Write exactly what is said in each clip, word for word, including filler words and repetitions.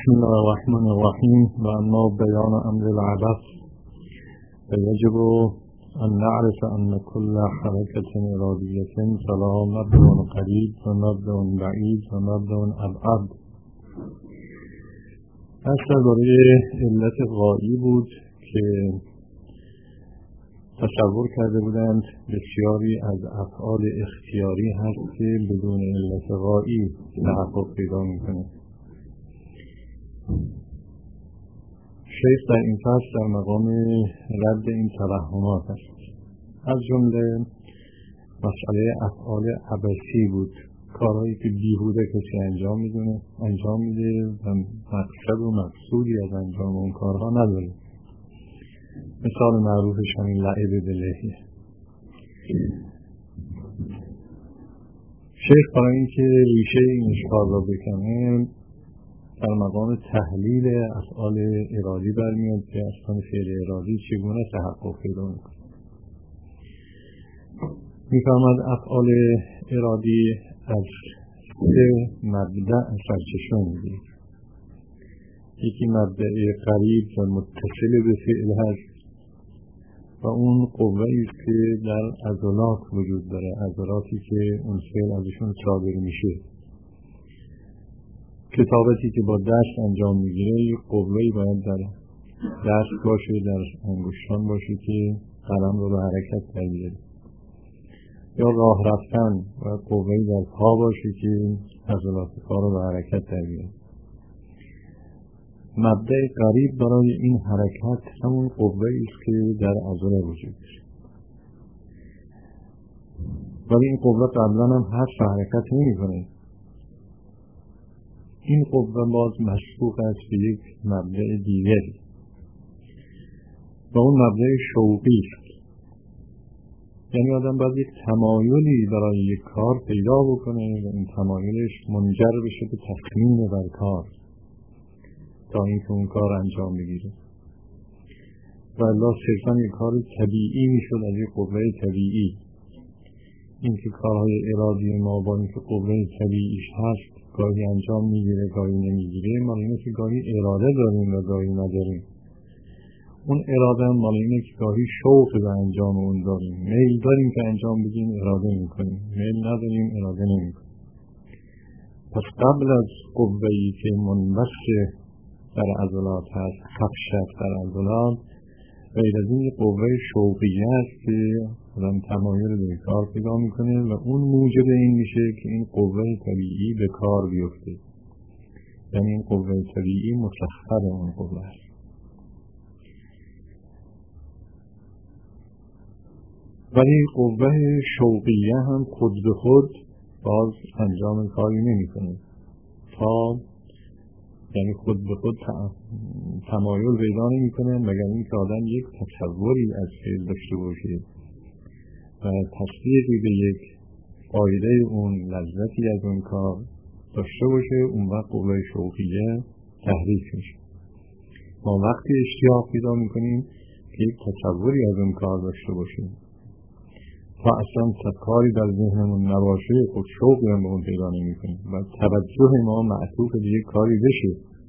بسم الله الرحمن الرحیم و اما بیان امر العبث فیجب ان نعرف ان كل حرکت ارادیت فلا مبدأ قریب و مبدأ بعید و مبدأ ابعد. اصل درباره علت غایی بود که تصور کرده بودند بسیاری از افعال اختیاری هست که بدون علت غایی تحقق پیدا میکنه. شیخ در این فصل در مقام رد این توهمات است. از جمله مسئله افعال عبثی بود، کارهایی که بیهوده کسی انجام میدونه انجام میده و مقصد و مقصودی از انجام اون کارها نداره. مثال معروفش همین لعب باللهیه. شیخ برای اینکه ریشه این اشکال را بکنه در مقام تحلیل افعال ارادی برمیاد که اصلا فعل ارادی چگونه تحقق پیدا میکنه. میفهمد افعال ارادی از سه مبدأ سرچشمه میگیره. یکی مبدأ قریب و متصل به فعل هست و اون قوه‌ای است که در عضلات وجود داره، عضلاتی که اون فعل ازشون صادر میشه. کتابتی که با دست انجام میگیره یک قوه‌ای باید در دست باشه، در انگشتان باشه که قلم رو به حرکت در بیاره. یا راه رفتن و قوه‌ای در پا باشه که عضلات پا رو به حرکت در بیاره. مبدأ قریب برای این حرکت همون قوه‌ای است که در عضله وجود داره. ولی این قوه قبلا هم حرف حرکت نمی‌کنه. این قوه باز مشبوه است به یک مبدأ دیگری و اون مبدأ شوقی است. یعنی آدم باید یک تمایلی برای یک کار پیدا بکنه و این تمایلش منجر بشه به تصمیم بر کار تا اینکه اون کار انجام بگیره. و الا صرفا یک کار طبیعی میشد از یک قوه طبیعی. این که کارهای ارادی ما با اینکه قوه طبیعیش هست گاهی انجام میگیره گاهی نمیگیره، مال اینه که گاهی اراده داریم و گاهی نداریم. اون اراده مال اینه که گاهی شوق به انجام اون داریم، میل داریم که انجام بدیم اراده میکنیم، میل نداریم اراده نمیکنیم. پس قبل از قوه‌ای که منبثق در عضلات هست، خفشت در عضلات، غیر از این یک قوه شوقیه است که آدم تمایل به کار پیدا میکنه و اون موجب این میشه که این قوه طبیعی به کار بیفته. یعنی این قوه طبیعی مسخر اون قوه است. ولی قوه شوقیه هم خود به خود باز انجام کاری نمیکنه تا یعنی خود به خود تمایل پیدا نمیکنه مگر اینکه آدم یک تصوری از فعل داشته باشه و تصدیقی به یک فایده اون، لذتی از اون کار داشته باشه، اون وقت قوه شوقیه تحریک میشه. ما وقتی اشتیاق پیدا میکنیم که یک تصوری از اون کار داشته باشیم تا اصلا کاری در ذهنمون نباشه خود شوقی هم به اون پیدا نمیکنیم و توجه ما معطوف به یک کاری بشه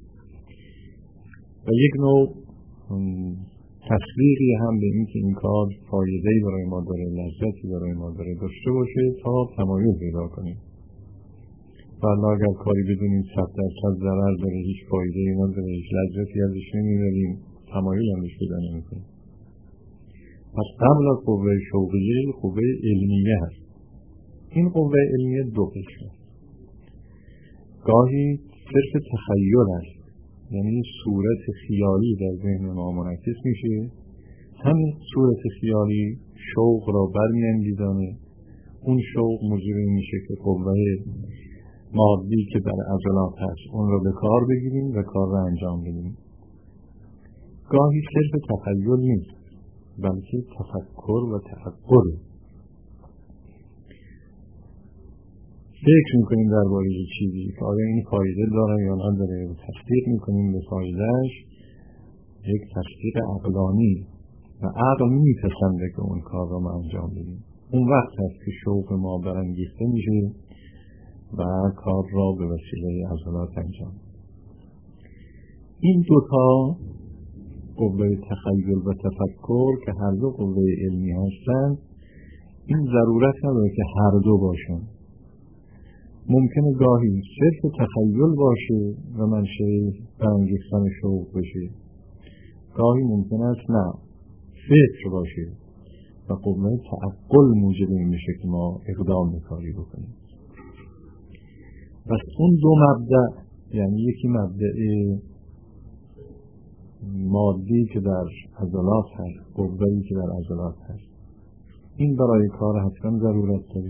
و یک نوع تصدیقی هم به این که این کار فایده‌ای برای ما داره، لذتی برای ما داره داشته باشه تا تمایل پیدا کنیم. ولی اگر کاری بدونیم صد درصد ضرر داره، هیچ فایده‌ای نداره، هیچ لذتی ازش نمیبریم، تمایل هم بهش پیدا نمیکنیم. پس قبل از قوه شوقیه قوه علمیه هست. این قوه علمیه دو قسمه. گاهی صرف تخیل است، یعنی صورت خیالی در ذهن ما منعکس میشه. همین صورت خیالی شوق را برمی‌انگیزانه. اون شوق موجب میشه که قوه مادی که در عضلات هست اون را به کار بگیریم و کار را انجام بدیم. گاهی صرف تخیل نیست بلکه تفکر و تفکر. فکر میکنیم درباره یک چیزی که آیا این فایده داره یا نداره و تصدیق میکنیم به فایدهش، یک تصدیق عقلانی و عقل میپسنده که اون کار را ما انجام بدیم. اون وقت هست که شوق ما برانگیخته میشه و کار را به وسیله عضلات انجام. این دوتا قوه تخیل و تفکر که هر دو قوه علمی هستند، این ضرورت نداره که هر دو باشن. ممکنه گاهی صرف تخیل باشه و منشأ برانگیختن شوق بشه، گاهی ممکن است نه فکر باشه و قوه تعقل موجب این میشه که ما اقدام کاری بکنیم. پس اون دو مبدأ، یعنی یکی مبدأ مادی که در عضلات هست، قوه‌ای که در عضلات هست، این برای کار حتما ضرورت داره.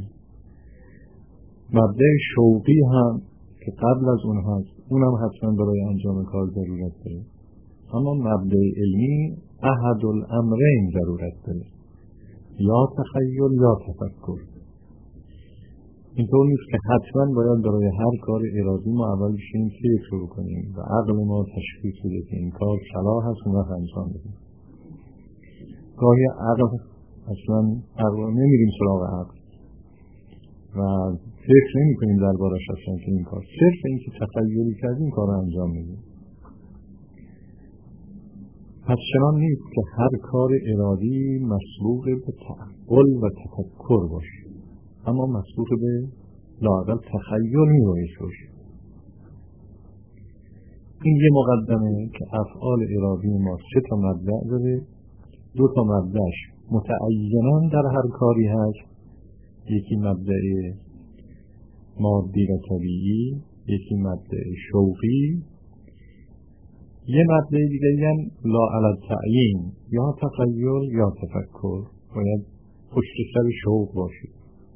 مبدأ شوقی هم که قبل از اون هست، اونم حتما برای انجام کار ضرورت داره. اما مبدأ علمی احد الامرین ضرورت داره، یا تخیل یا تفکر. اینطور نیست که حتما باید برای هر کار ارادی ما اول بشیم فکر شروع کنیم و عقل ما تشخیص بده که این کار صلاح هست، اون وقت انجام بدیم. گاهی عقل اصلا عقل نمیریم سراغ عقل و فکر نمی کنیم دربارش اصلا که این کار، صرف این که تخیلی کردیم کار رو انجام میدیم. پس چنان نیست که هر کار ارادی مسبوق به تعقل و تفکر باشه، اما مسبوق به لااقل تخیل میبایست باشه. این یه مقدمه که افعال ارادی ما سه تا مبدأ داره، دو تا مبدأش متعیناً در هر کاری هست، یکی مبدأ مادی و طبیعی، یکی مبدأ شوقی، یه مبدأ دیگه هم لا علی التعیین، یا تخیل یا تفکر، باید پشت سر شوق باشه.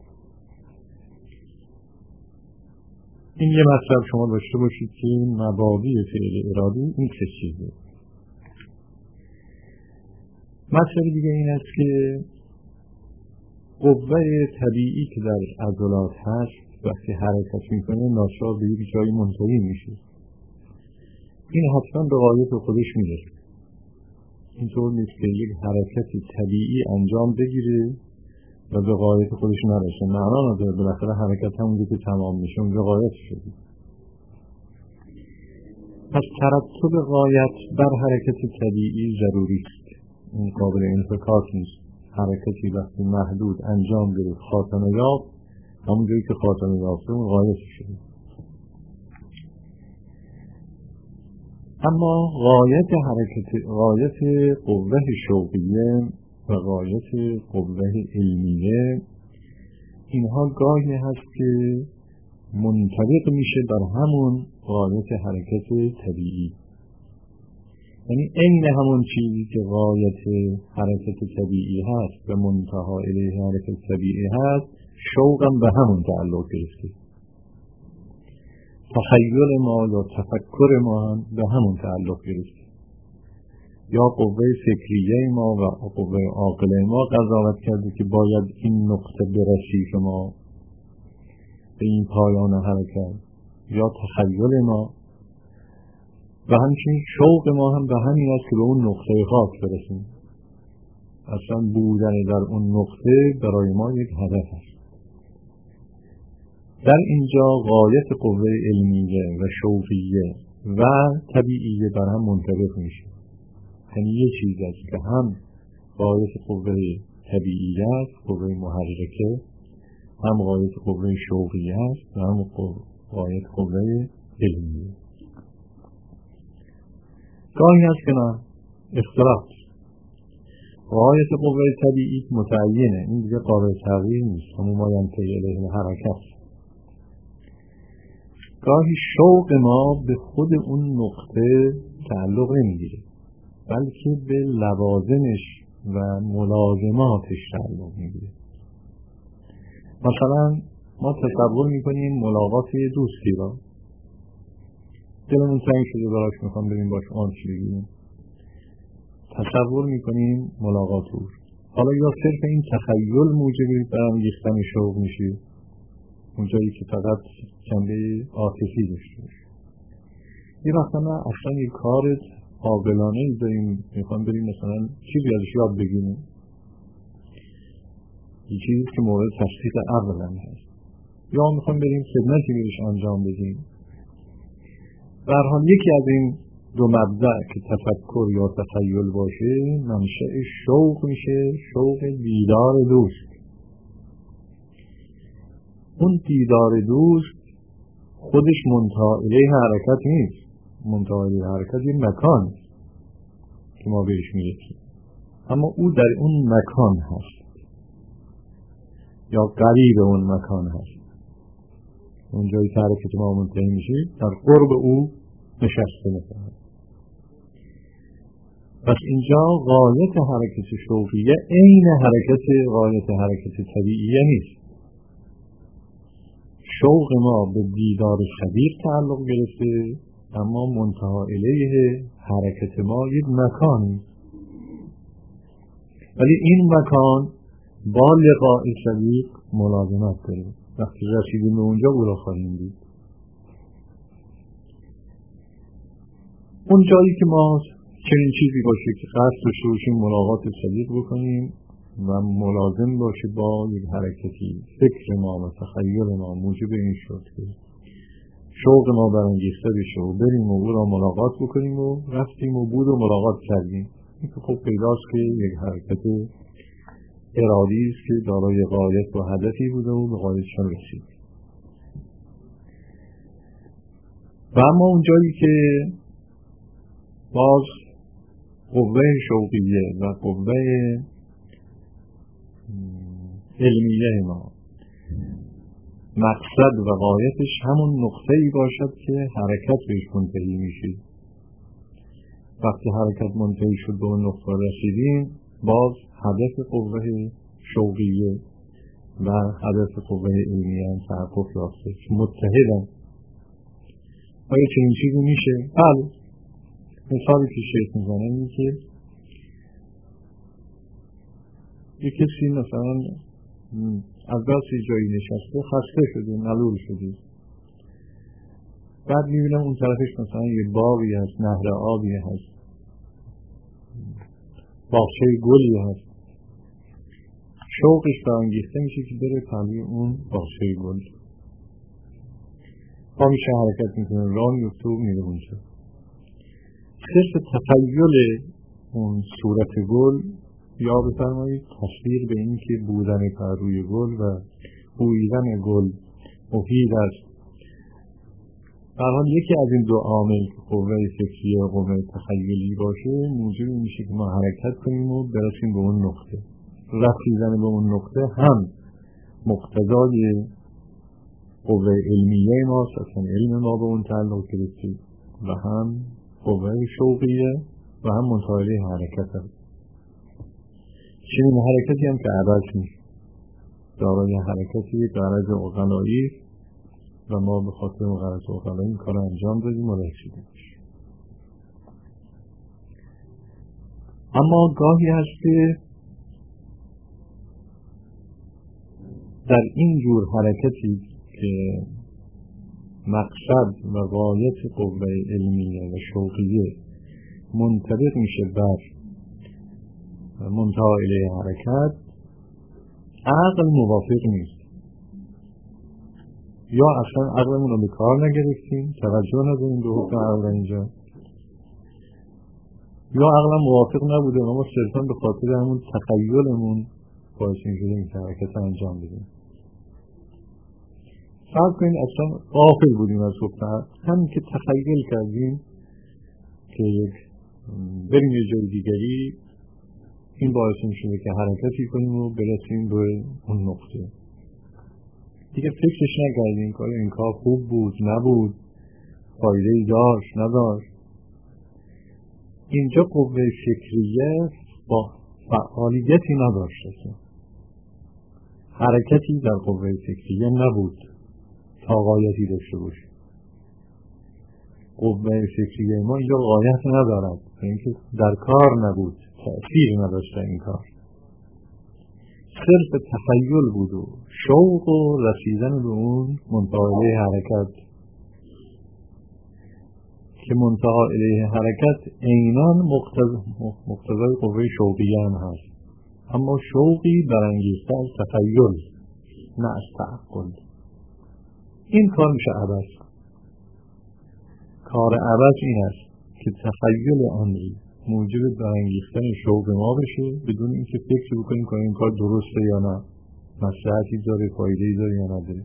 این یه مطلب شما داشته باشید که مبادی فعل ارادی این چه چیزه. مطلب دیگه این است که قوه طبیعی که در عضلات هست وقتی حرکت میکنه ناچار به یک جایی منتهی میشه. این حتما به غایت خودش میرسه. اینطور نیست که یک حرکتی طبیعی انجام بگیره و به غایت خودش نرسه. معنا نداره، بالاخره حرکت همونجا که تمام میشه اونجا غایت شده. پس ترتب غایت بر حرکت طبیعی ضروری است. این قابل انفکاک نیست. حرکتی وقتی محدود انجام گرفت خاتمه یافت، همونجایی که خاتمه یافته اون غایت شده. اما غایت حرکت، غایت قوه شوقیه و غایت قوه علمیه، اینها گاهی هست که منطبق میشه بر همون غایت حرکت طبیعی. یعنی این همون چیزی که غایت حرکت طبیعی هست و منتها الیه حرکت طبیعی هست، شوقم به همون تعلق گرفته. تخیل ما یا تفکر ما هم به همون تعلق گرفته. یا قوه فکریه ما و قوه عاقله ما قضاوت کرده که باید این نقطه برسی که ما به این پایان حرکت، یا تخیل ما و همچنین شوق ما هم به همین است که به اون نقطه خاص برسیم. اصلا بودن در اون نقطه برای ما یک هدف است. در اینجا غایت قوه علمیه و شوقیه و طبیعیه بر هم منطبق میشه. یعنی یه چیز است که هم غایت قوه طبیعیه است، قوه محرکه، هم غایت قوه شوقیه است و هم غایت قوه علمیه. گاهی هست که نه اختلاف، غایت قوه طبیعی متعینه، این دیگه قابل تغییر نیست، همون ما ینتهی الیه حرکت. گاهی شوق ما به خود اون نقطه تعلق نمیگیره، بلکه به لوازمش و ملازماتش تعلق میگیره. مثلا ما تصور میکنیم ملاقات دوستی را، دلمون تنگ شده براش میخوام بریم باش آنچ بگیریم، تصور میکنیم ملاقات او. حالا یا صرف این تخیل موجب برانگیختن شوق میشه، اونجایی که فقط جنبه عاطفی داشته باشه. یه وقتا نه اصلا یک کار عاقلانه داریم، میخوام بریم مثلا چیزی ازش یاد بگیریم، یه چیزی که مورد تصدیق عقل هم هست، یا میخوام بریم خدمتی بهش انجام بدیم. به هر حال یکی از این دو مبدأ که تفکر یا تخیل باشه منشأ شوق میشه، شوق دیدار دوست. اون دیدار دوست خودش منتهی الیه حرکت نیست، منتهی الیه حرکت یه مکان که ما بهش میرسیم، اما او در اون مکان هست یا قریب اون مکان هست. اون جایی که حرکت ما منتهی میشه در قرب او نشسته میکنه. پس اینجا غایت حرکت شوقیه عین حرکت غایت حرکت طبیعیه نیست. شوق ما به دیدار صدیق تعلق گرفته، اما منتهی الیه حرکت ما یک مکان، ولی این مکان با لقاء صدیق ملازمت داره. وقتی رسیدیم به اونجا او را خواهیم دید. اون جایی که ما چنین چیزی باشه که قصد داشته باشیم ملاقات صدیق بکنیم و ملازم باشه با یک حرکتی، فکر ما و تخیل ما موجب این شد که شوق ما برانگیخته بشه و بریم و او را ملاقات بکنیم و رفتیم و بود و ملاقات کردیم. این که خب پیداست که یک حرکت ارادی است که دارای غایت و هدفی بوده و به غایتشان رسید. و اما اون جایی که باز قوه شوقیه و قوه علمیه ما مقصد و غایتش همون نقطه‌ای باشد که حرکت بهش منتهی میشه. وقتی حرکت منتهی شد به اون نقطه رسیدیم، باز هدف قوه شوقیه و هدف قوه علمیه هم تحقق یافته، متحدن. آیا چنین چیزی میشه؟ بله. مثالی که شیخ میزنه اینه که یک کسی مثلا از دستی جایی نشسته، خسته شده، ملول شده، بعد میبینم اون طرفش مثلا یه باغی هست، نهر آبی هست، باغچه گلی هست. شوقش برانگیخته میشه که بره پلوی اون باغچه گل. با میشه حرکت میکنه، راه میفته و میره اونجا. صرف تخیل اون صورت گل یا بفرمایید تصویر به این که بودن پروی گل و بویدن گل مفید است. در حال یکی از این دو عامل که قوه فکری و قوه تخیلی باشه موجب میشه که ما حرکت کنیم و برسیم به اون نقطه. رسیدن به اون نقطه هم مقتضای قوه علمیه ماست، اصلا علم ما به اون تعلق گرفته، و هم قوه شوقیه و هم منتهی حرکت هست. چنین حرکتی هم که عبث نیست، دارای حرکتی غرض عقلایی و ما به خاطر غرض عقلایی این کار انجام دادیم و رسیدیم. اما گاهی هست که در این جور حرکتی که مقصد و غایت قوه علمیه و شوقیه منطبق میشه بر منتهی الیه حرکت، عقل موافق نیست، یا اصلا عقلمون رو به کار نگرفتیم، توجه نداریم به حکم عقل اینجا، یا عقلم موافق نبوده اما صرفا به خاطر همون تخیلمون باعث میشدیم که حرکت انجام بدیم. فرض کنید اصلا غافل بودیم از حکم عقل، همین که تخیل کردیم که یک بریم یه جای دیگری، این باعث میشه که حرکتی کنیم و برسیم به اون نقطه. دیگه فکرش نکردیم که این کار خوب بود نبود، فایده‌ای داشت نداشت. اینجا قوه فکریه با فعالیتی نداشته، حرکتی در قوه فکریه نبود تا غایتی داشته باشه. قوه فکریه ما اینجا غایت ندارد، اینکه در کار نبود، تأثیر نداشته این کار، صرف تخیل بود و شوق و رسیدن به اون منتهی حرکت که منتهی الیه حرکت عیناً مقتضای قوه شوقیه هم هست، اما شوقی برانگیخته از تخیل نه از تعقل. این کار میشه عبث. کار عبث این است که تخیل امری موجب برانگیختن شوق ما بشه بدون اینکه فکر بکنیم که این کار درسته یا نه، مصلحتی داره، فایده‌ای داره یا نداره.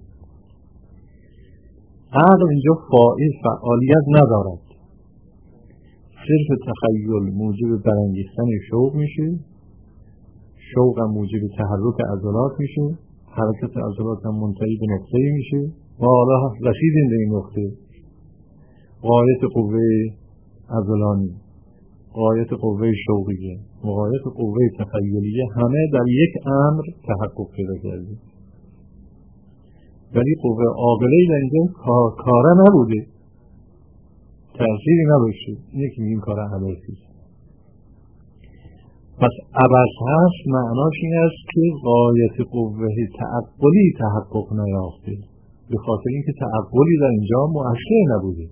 عقل اینجا فاعل فعالیت ندارد، صرف تخیل موجب برانگیختن شوق میشه، شوق هم موجب تحرک عضلات میشه، حرکت عضلات هم منتهی به نقطه‌ای میشه و حالا رسیدیم به این نقطه. غایت قوه عضلانی، غایت قوه شوقیه، غایت قوه تخیلیه، همه در یک امر تحقق پیدا کرده. ولی قوه عاقله در اینجا کاره نبوده، تأثیری نداشته. اینه که میگیم کار عبثی. پس عبث هست معناش این است که غایت قوه تعقلی تحقق نیافته، به خاطر اینکه تعقلی در اینجا مؤثر نبوده.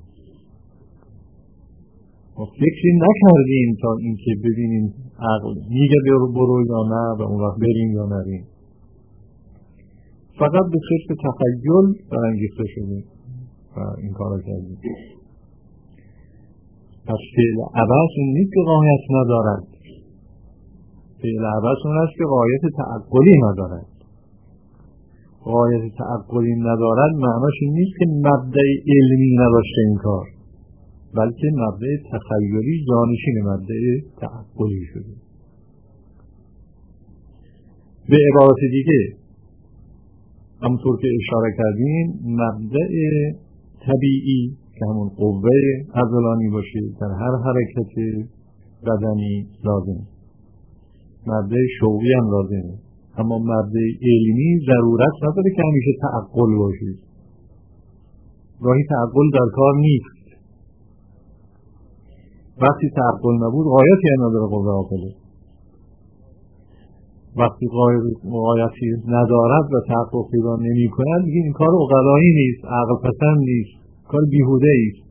ما فکری نکردیم تا اینکه ببینیم عقل میگه برو برو یا نه و اون وقت بریم یا نریم. فقط به صرف تخیل برانگیخته شده و این کارا کردیم. پس فعل عبث این نیست که غایت ندارد، فعل عبث اون است که غایت تعقلی ندارد. غایت تعقلی ندارد معناش این نیست که مبدأ علمی نداشته این کار، بلکه مبدأ تخیلی جانشین مبدأ تعقلی شده. به عبارت دیگه همونطور که اشاره کردیم مبدأ طبیعی که همون قوه عضلانی باشه در هر حرکت بدنی لازمه، مبدأ شوقی هم لازمه، اما مبدأ علمی ضرورت نداره که همیشه تعقل باشه. گاهی تعقل در کار نیست. وقتی تعقل نبود غایتی نداره قوه عاقله. وقتی غایتی ندارد و تحقق پیدا نمی کند میگه این کار عقلایی نیست، عقل پسند نیست، کار بیهوده ایست.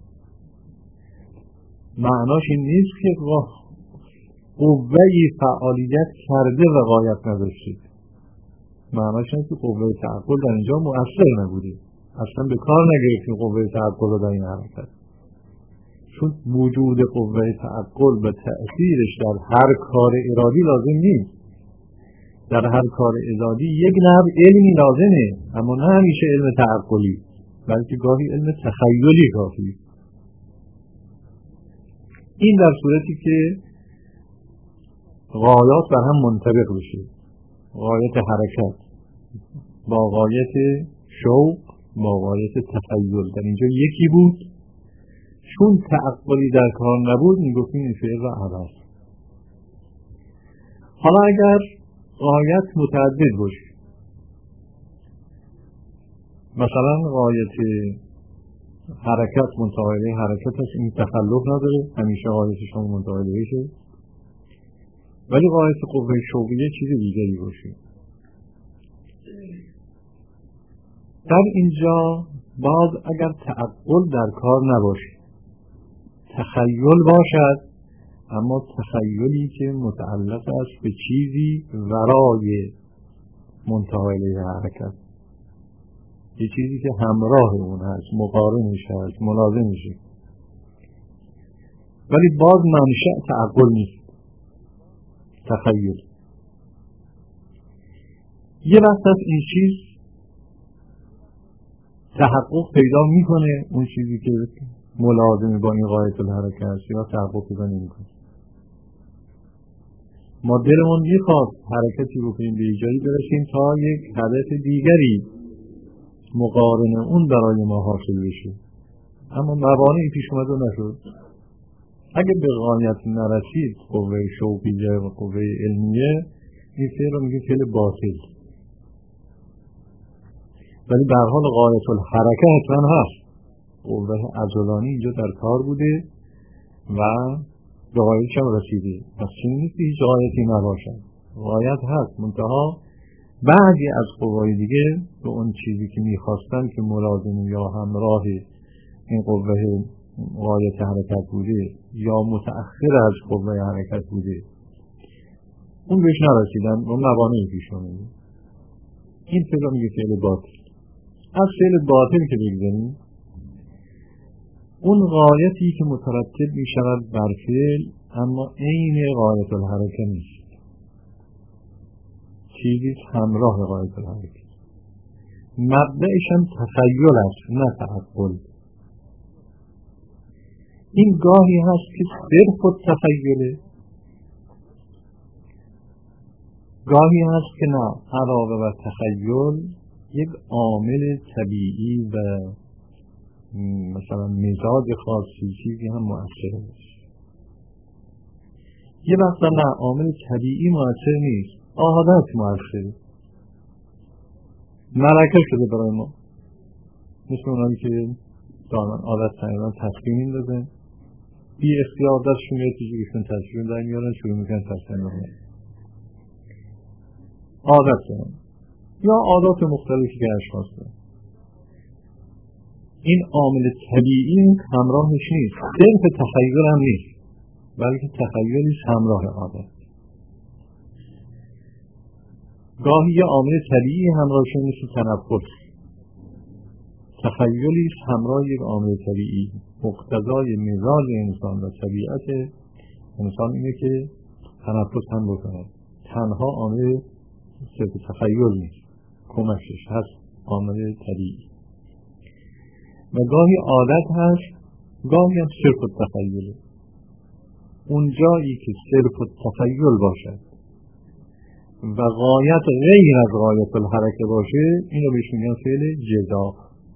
معناش این نیست که قوه‌ای فعالیت کرده و غایت نداشته. معناش این که قوه تعقل در اینجا مؤثر نبوده، اصلا به کار نگرفتیم قوه تعقل در این حرکت. چون وجود قوه تعقل و تأثیرش در هر کار ارادی لازم نیست. در هر کار ارادی یک نوع علمی لازمه، اما نه همیشه علم تعقلی، بلکه گاهی علم تخیلی کافی. این در صورتی که غایات بر هم منطبق بشه، غایت حرکت با غایت شوق با غایت تخیل در اینجا یکی بود. چون تعقلی در کار نبود میگفتیم این فعل را عبث. حالا اگر غایت متعدد باشه، مثلا غایت حرکت منتهی حرکت است، این تخلف نداره، همیشه غایت شما منتهی بشه، ولی غایت قوه شوقیه چیز دیگری باشه. در اینجا باز اگر تعقل در کار نباشه، تخیل باشد، اما تخیلی که متعلق است به چیزی ورای منتهی حرکت، یه چیزی که همراه اون هست، مقارنش هست، ملازمشه، ولی باز منشأ تعقل نیست، تخیل. یه وقت از این چیز تحقق پیدا میکنه، اون چیزی که ملازمه با این غایت الحرکت است، یا تحقق پیدا نمیکنه. ما دلمون میخواد حرکتی بکنیم به جایی برسیم تا یک هدف دیگری مقارن اون برای ما حاصل بشه، اما موانعی پیش اومده نشد. اگه به غایت نرسید قوه شوقیه و قوه علمیه، این فعل رو میگه فعل باطل. ولی به هر حال غایت الحرکت حتما هست، قوه عضلانی اینجا در کار بوده و به غایتش هم رسیده. پس چون نیست هیچ غایتی نباشد، غایت هست، منتها بعضی از قوای دیگه به اون چیزی که میخواستن که ملازم یا همراه این قوه غایت حرکت بوده یا متأخر از قوه حرکت بوده، اون بهش نرسیدن، اون موانعی پیش اومده. این فعل میگه فعل باطل. از فعل باطل که بگذاریم، اون غایتی که مترتب می شود بر فعل اما عین غایت الحرکه نیست، چیزی همراه غایت الحرکه. مبدأش هم تخیل است نه تعقل. این گاهی هست که صرف التخیله، گاهی هست که نه، علاوه بر تخیل یک عامل طبیعی و مثلا مزاج خاصی چیزی هم مؤثر است. یه وقتا نه، عامل طبیعی مؤثر نیست، عادت مؤثره، ملکه شده برای ما، مثل اونایی که دائما عادت تقریبا تسکین میندازن، بی اختیار دستشون یه چیزیشون تسکین در میارن، شروع میکنن تسکین میکنن، عادت دارن یا عادات مختلفی که اشخاص دارن. این عامل طبیعی همراهش نیست، صرف تخیل هم نیست، بلکه تخیلی همراه عادت. گاهی یه عامل طبیعی همراهش نیست، تنفس، تخیلی همراه یک عامل طبیعی. مقتضای مزاج انسان و طبیعت انسان اینه که تنفس هم بکنه، تنها عامل صرف تخیل نیست، کمکش هست عامل طبیعی. و گاهی عادت هست، گاهی هم صرف التخیله. اون جایی که صرف التخیل باشد و غایت غیر از غایت الحرکه باشه، این رو بهش میگن فعل جزاف.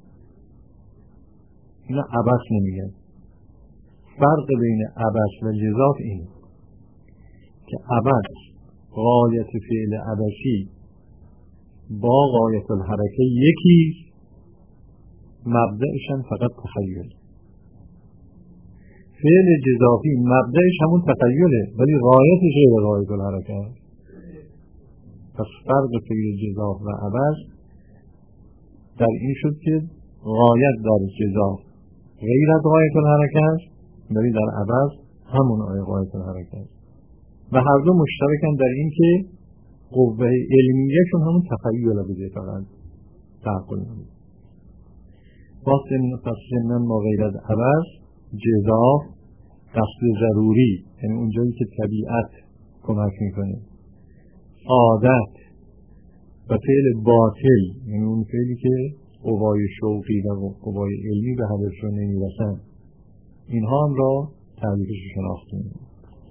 اینا عبث نمیگن. فرق بین عبث و جزاف اینه که عبث غایت فعل عبثی با غایت الحرکه یکی، مبدأش هم فقط تخیل. فعل جزافی مبدأش همون تخیله ولی غایتش غیر غایت الحرکه. پس فرق فعل جزاف و عبث در این شد که غایت در جزاف غیر از غایت الحرکه است، ولی در عبث همون آیه غایت الحرکه است. و هر دو مشترکن در این که قوه علمیهشون همون تخیل بوده، فقط تعقل نبوده. پس ضمن ما غیر از عبث، جزاف قصد ضروری، یعنی اونجایی که طبیعت کمک میکنه، عادت و فعل باطل، یعنی اون فعلی که قوای شوقی و قوای علمی به هدفشون نمیرسن، اینها هم را تعریفش شناخته میکنه.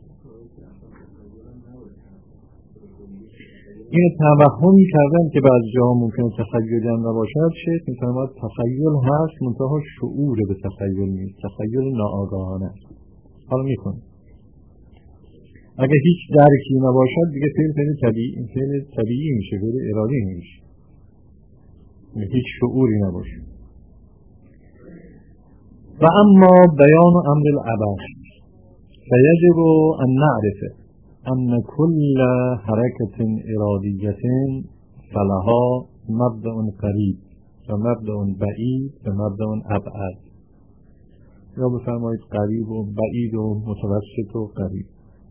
این توهمی کردن که بعضی جاها ممکنه تخیلی هم نباشد، شیخ میفرماید تخیل هست منتها شعور به تخیل نیست، تخیل ناآگاهانه است. حالا میکنه اگه هیچ درکی نباشد دیگه فعل فعل طبیعی فعل طبیعی میشه، فعل ارادی نمیشه، هیچ شعوری نباشه. و اما بیان امر العبث فیجب ان نعرفه ان كل حركة ارادية فلها مبدأ قريب و مبدأ بعید و مبدأ ابعد، یا بفرمایید قریب و بعید و متوسط و قریب.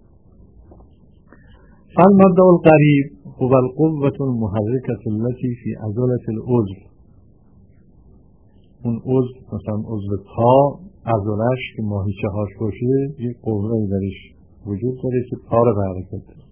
فالمبدأ القريب هو القوة المحركة التي في عضلة العضو. اون عضو مثلا عضو پا، عضلش که ماهیچه هاش باشه یک قوه‌ای درش وجود داره که پا رو به حرکت داره.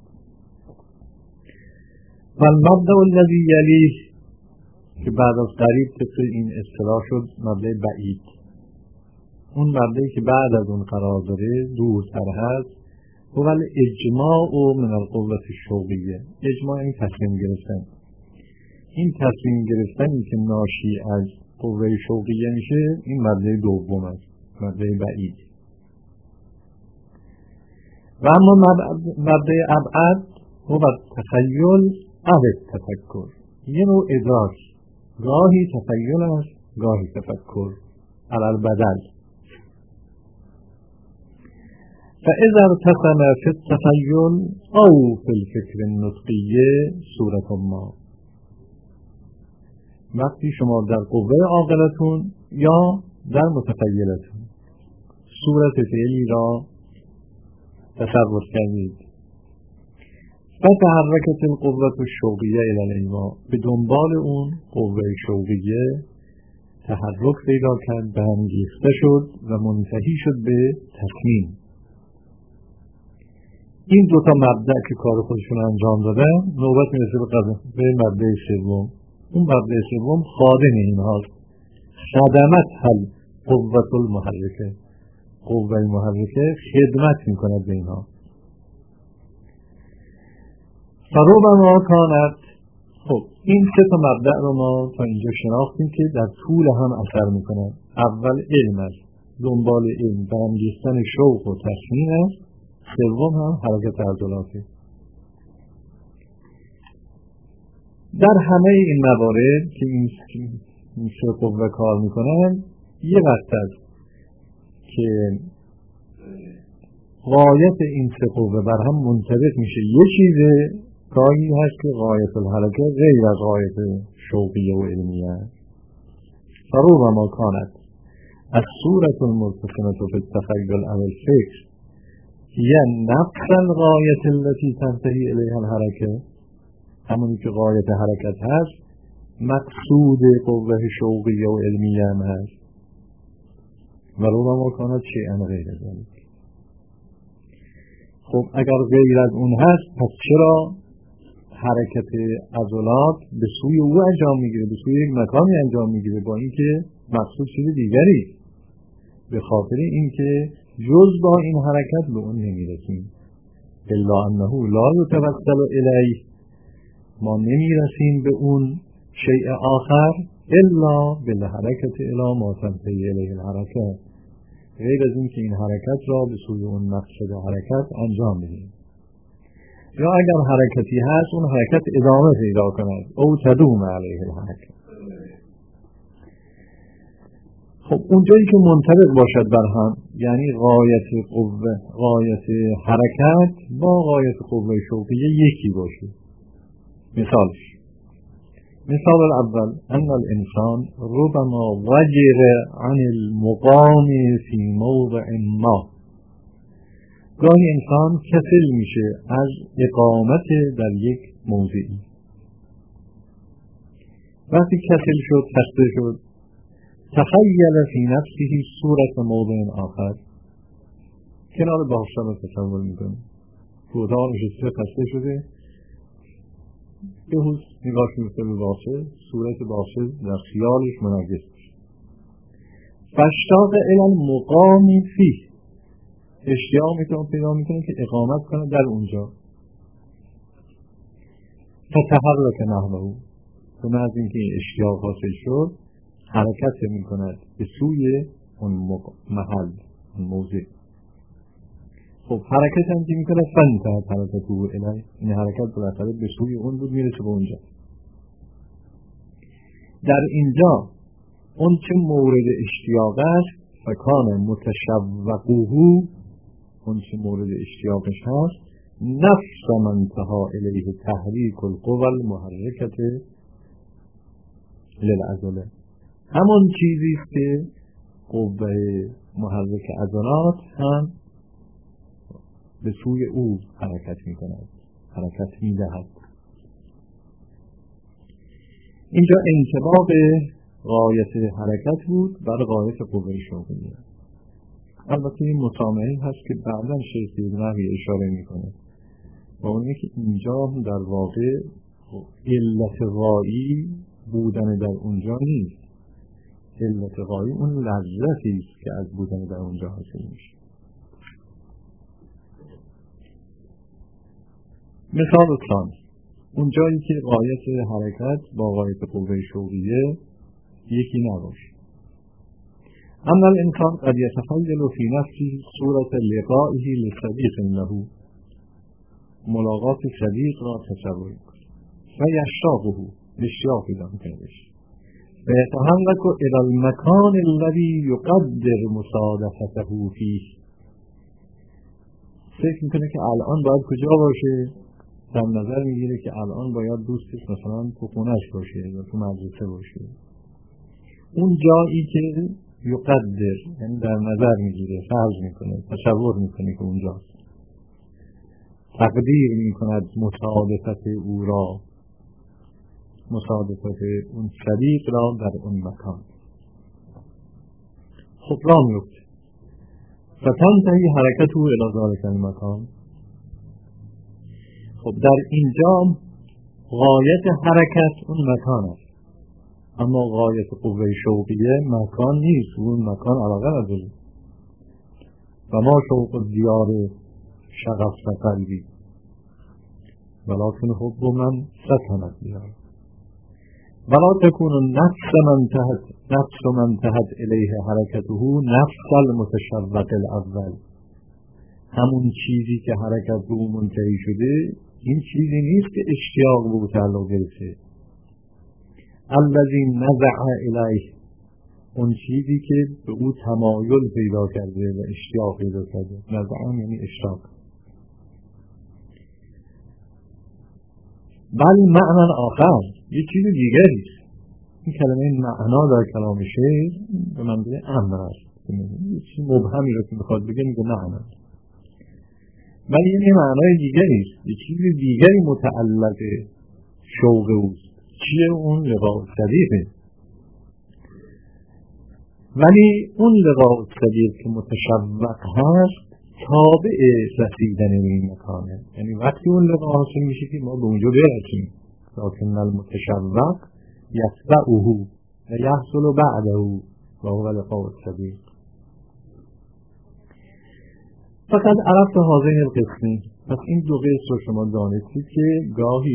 و المبدأ الذی یلیه که بعد از قریب طبق این اصطلاح شد مبدأ بعید. اون مبدأی که بعد از اون قرار داره، دورتر هست، هو الاجماع من القوة الشوقیه. اجماع این تصمیم گرفتن. این تصمیم گرفتنی که ناشی از قوه شوقیه میشه، این مبدأ دوم است، مبدأ بعید. و اما مبدأ ابعد هو تخیل او تفکر. یه نوع ادراک، گاهی تخیل است گاهی تفکر، علل بدل. فاذا ارتسم فی التخیل او فی الفکر النطقیه صورت ما. وقتی شما در قوه عاقلتون یا در متخیلتون صورت فعلی را تصور کردید، فتحرکت القوة الشوقیه الی الایما، به دنبال اون قوه شوقیه تحرک پیدا کرد، برانگیخته شد و منتهی شد به تصمیم. این دوتا مبدأ که کار خودشون انجام دادن، نوبت میرسه به قضا به مبدأ سوم. اون مبدأ سوم خادم اینهاست. خدمت حل قوت المحرکه، قوه محرکه خدمت میکند به اینها. فربما کانت. خب این سه تا مبدأ رو ما تا اینجا شناختیم که در طول هم اثر میکنن. اول علم است، دنبال علم، برانگیختن شوق و تصمیم است. سوم هم حرکت عضلاته. در همه این موارد که این سه قوه کار میکنن، یه وقت است که غایت این سه قوه بر هم منطبق میشه. یه چیزه گاهی هست که غایت الحرکه غیر از غایت شوقیه و علمیه است. فربما کانت الصورة المرتسمة في التخیل او الفکر هي نفس الغایت التي تنتهی الیها الحرکه، همونی که غایت حرکت هست مقصود قوه شوقیه و علمیه هم هست. و ربما کانت شیئا غیر ذلك. خب اگر غیر از اون هست، پس چرا حرکت عضلات به سوی او انجام میگیره، به سوی یک مکانی انجام میگیره، با اینکه مقصود چیز دیگری؟ به خاطر اینکه جز با این حرکت به اون نمیرسیم. الا انه لا یتوسل الیه، ما نمیرسیم به اون شیء آخر الا بالحرکت الی ما تنتهی الیه الحرکه، غیر از این که این حرکت را به سوی اون مقصد حرکت انجام بدیم. یا اگر حرکتی هست، اون حرکت ادامه پیدا کند، او تدوم علیه الحرکت. خب اونجایی که منطبق باشد بر هم، یعنی غایت قوه، غایت حرکت با غایت قوه شوقیه یکی باشه. مثالش، مثال الاول ان الانسان ربما وجر عن المقام فی موضع ما. گاهی انسان کسل میشه از اقامت در یک موضعی. وقتی کسل شد، خسته شد، تخیل فی نفسه صورت موضع آخر، کنار باغچه رو تصور میکنه، تو اتاق نشسته خسته شده، به حوز نگاش میفته به باغچه، صورت باغچه در خیالش منعکس میشه. فاشتاق الی المقام فیه، اشتیاق میتونه پیدا میکنه که اقامت کنه در اونجا. فتحرک نحوه، چون از اینکه اشتیاق حاصل شد حرکت میکند به سوی اون محل، اون موضع. خب حرکت هم که میکنه فانتهت حرکته الیه، این حرکت بالاخره به سوی اون بود، میرسه به اونجا. در اینجا اون چه مورد اشتیاق است، فکان متشوقه، اون چه مورد اشتیاقش هست، نفس منتها الیه تحریک القوى المحرکه للعضله، همون چیزی که قوه محرک عضلات هم به سوی او حرکت می کند، حرکت می دهد. اینجا انطباق غایت حرکت بود بر غایت قوه شوقیه. البته این مطامعی هست که بعدا شیخ نحوی اشاره می کنه، و اونه که اینجا در واقع علت غایی بودن در اونجا نیست. علت غایی اون لذتی است که از بودن در اونجا حاصل میشه. مثال ثانی، اونجایی که غایت حرکت با غایت قوه شوقیه یکی نباشه. اما الانسان قد یتخیل فی نفسه صورت لقائه لصدیق له، ملاقات صدیق را تصور کنه و یشتاقه، اشتیاق پیدا میکنه و یتحرک الی المکان الذی یقدر مصادفته فیه، فکر میکنه که الان باید کجا باشه، در نظر میگیره که الان باید دوستش مثلا تو خونهش باشه یا تو مدرسه باشه. اون جایی که یقدر یعنی در نظر میگیره، فرض میکنه، تصور میکنه که اونجاست، تقدیر میکند مصادفت او را، مصادفت اون صدیق را در اون مکان. خب راه میفته. فتنتهی حرکته الی ذلک المکان. خب در اینجا غایت حرکت اون مکان است، اما غایت قوه شوقیه مکان نیست، اون مکان علاقه نداره. و ما شوق دیار شغف قلبی ولکن حب من سکنت دیار. ولا تكون النفس من تهت نفس من تهت الیه حرکته نفس المتشوق الاول. همون چیزی که حرکت به اون منتهی شده این چیزی نیست که اشتیاق به او تعلق گرفته. الذی نزع الیه، اون چیزی که به او تمایل پیدا کرده و اشتیاق پیدا کرده. نزع یعنی اشتیاق. بل معنی آخر، یه چیز دیگری است. این کلمه معنا در کلام شعر به معنی امر است. یه چیز مبهمی رو که بخواد بگه میگه معنا، ولی این معنای دیگری است. یه چیز دیگری متعلق شوق اوست. چیه اون؟ لقاء صدیقه. ولی اون لقاء صدیق که متشوق هست تابع رسیدن به این مکانه. یعنی وقتی اون لقاء حاصل میشه که ما به اونجا برسیم. لکن المتشوق یتبعه و یحصل بعده و هو لقاء صدیق. فقط عرفت هذین القسمین. پس این دو قسم رو شما دانستید که گاهی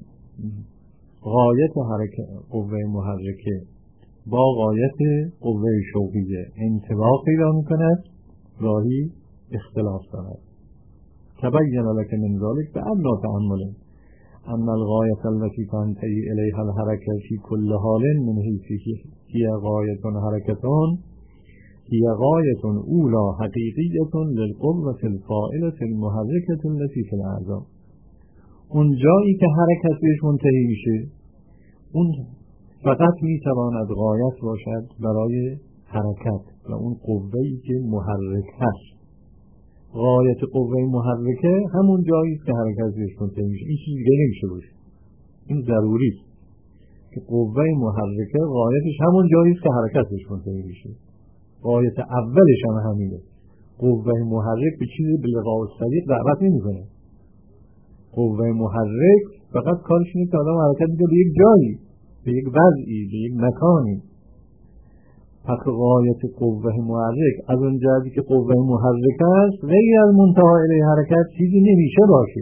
غایت حرکت قوه محرکه با غایت قوه شوقیه انطباق پیدا میکند، گاهی اختلاف دارد. تبین لک من ذلک بأدنی تأمل ان الغایة التي تنتهی الیها الحرکة فی کل حال من حیث هی غایة حرکتان هی غایة اولی حقیقیة للقوة الفاعلة المحرکة التي فی الاعضاء. اون جایی که حرکت بهش منتهی میشه اون فقط میتواند غایت باشد برای حرکت و اون قوه‌ای که محرک هست. غایت قوه محرکه همون جایی است که حرکت بهش منتهی میشه. این چیز دیگه نمیشه باشه. این ضروری است که قوه محرکه غایتش همون جایی است که حرکت بهش منتهی میشه. غایت اولش هم همینه. قوه محرک به چیزی به لقاء صدیق دعوت نمیکنه. قوه محرک فقط کارش اینه که آدم حرکت میده به یک جایی، به یک وضعی، به یک مکانی. پس غایت قوه محرک از اون جایی که قوه محرک است غیر از منتهی الیه حرکت چیزی نمیشه باشه.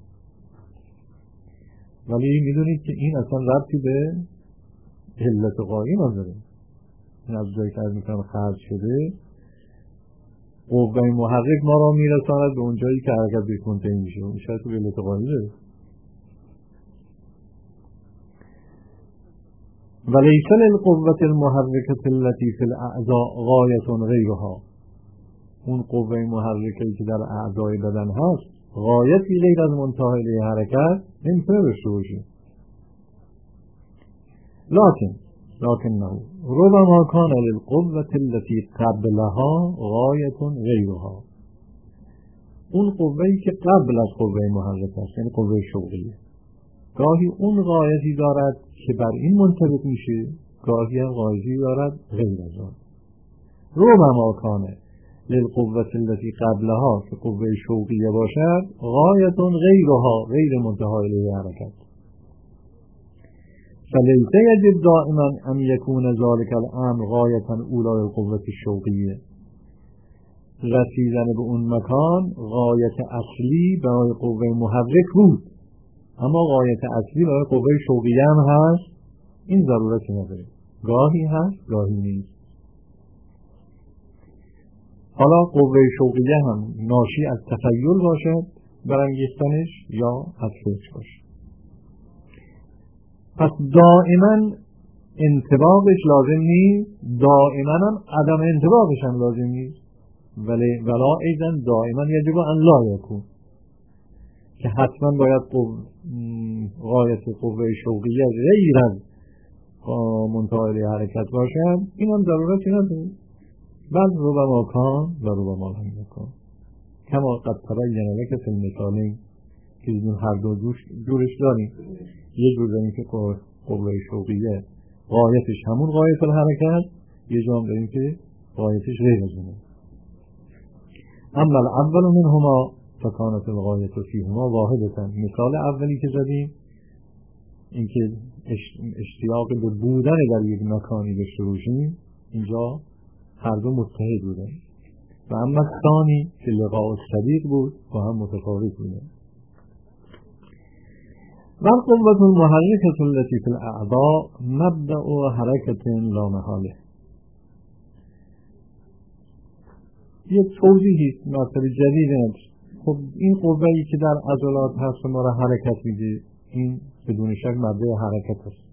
ولی میدونید که این اصلا ربطی به علت قایم نداره. این از جایی که از میکنم خرج شده، قوه محرک ما را میرساند به اون جایی که حرکت بهش منتهی میشه. اون شاید تو به علت قایم داره. ولیس للقوة المحرکة التي في الاعضاء غایة غیرها. اون قوه محرکه که در اعضای بدن هست غایتی غیر از منتهی الیه حرکت نمیتونه داشته باشه. لكن لكنه ربما كان للقوة التي قبلها غایة غیرها. اون قوه‌ای که قبل از قوه محرکه است، یعنی قوه شوقیه، گاهی اون غایتی دارد که بر این منطبق میشه، گاهی غایتی دارد غیر از آن. ربما کان للقوة التي قبلها که قوه شوقیه باشد غایت غیرها غیر منتهی الیه حرکت. فلیس یجب دائما ان یکون ذلك الامر غایة اولی القوة الشوقیه. رسیدن به اون مکان غایت اصلی برای قوه محرک بود، اما غایت اصلی برای قوه شوقیه هم هست. این ضرورتی نداره. گاهی هست گاهی نیست. حالا قوه شوقیه هم ناشی از تخیل باشد برانگیختنش یا از فکر باشد. پس دائما انطباقش لازم نیست، دائما هم عدم انطباقش هم لازم نیست. ولی ولا ایضا دائما یجب ان لا یکون، که حتما باید قو... غایت قوه شوقیه غیر از منتهی الیه حرکت باشد. این هم ضرورتی نداره. بل ربما کان و ربما لم یکن کما قد تبین لک فی المثالین، که این هر دو جورش داریم. یه جور داریم که قوه شوقیه غایتش همون غایت الحرکت، یه جور داریم که غایتش غیر از اونه. اما الاول منهما فکانت الغایت فیهما واحدة. مثال اولی که زدیم اینکه اشتیاق به بودن در یک مکانی داشته باشیم، اینجا هر دو متحد بودن. و اما ثانی که لقاء صدیق بود با هم متفاوت بودن. والقوة المحركة التي في الأعضاء مبدأ حركة لا محالة. یک توضیحی مطلب جدید است. خب این قوه‌ای که در عضلات هست ما را حرکت میده، این بدون شک مبدأ حرکت است.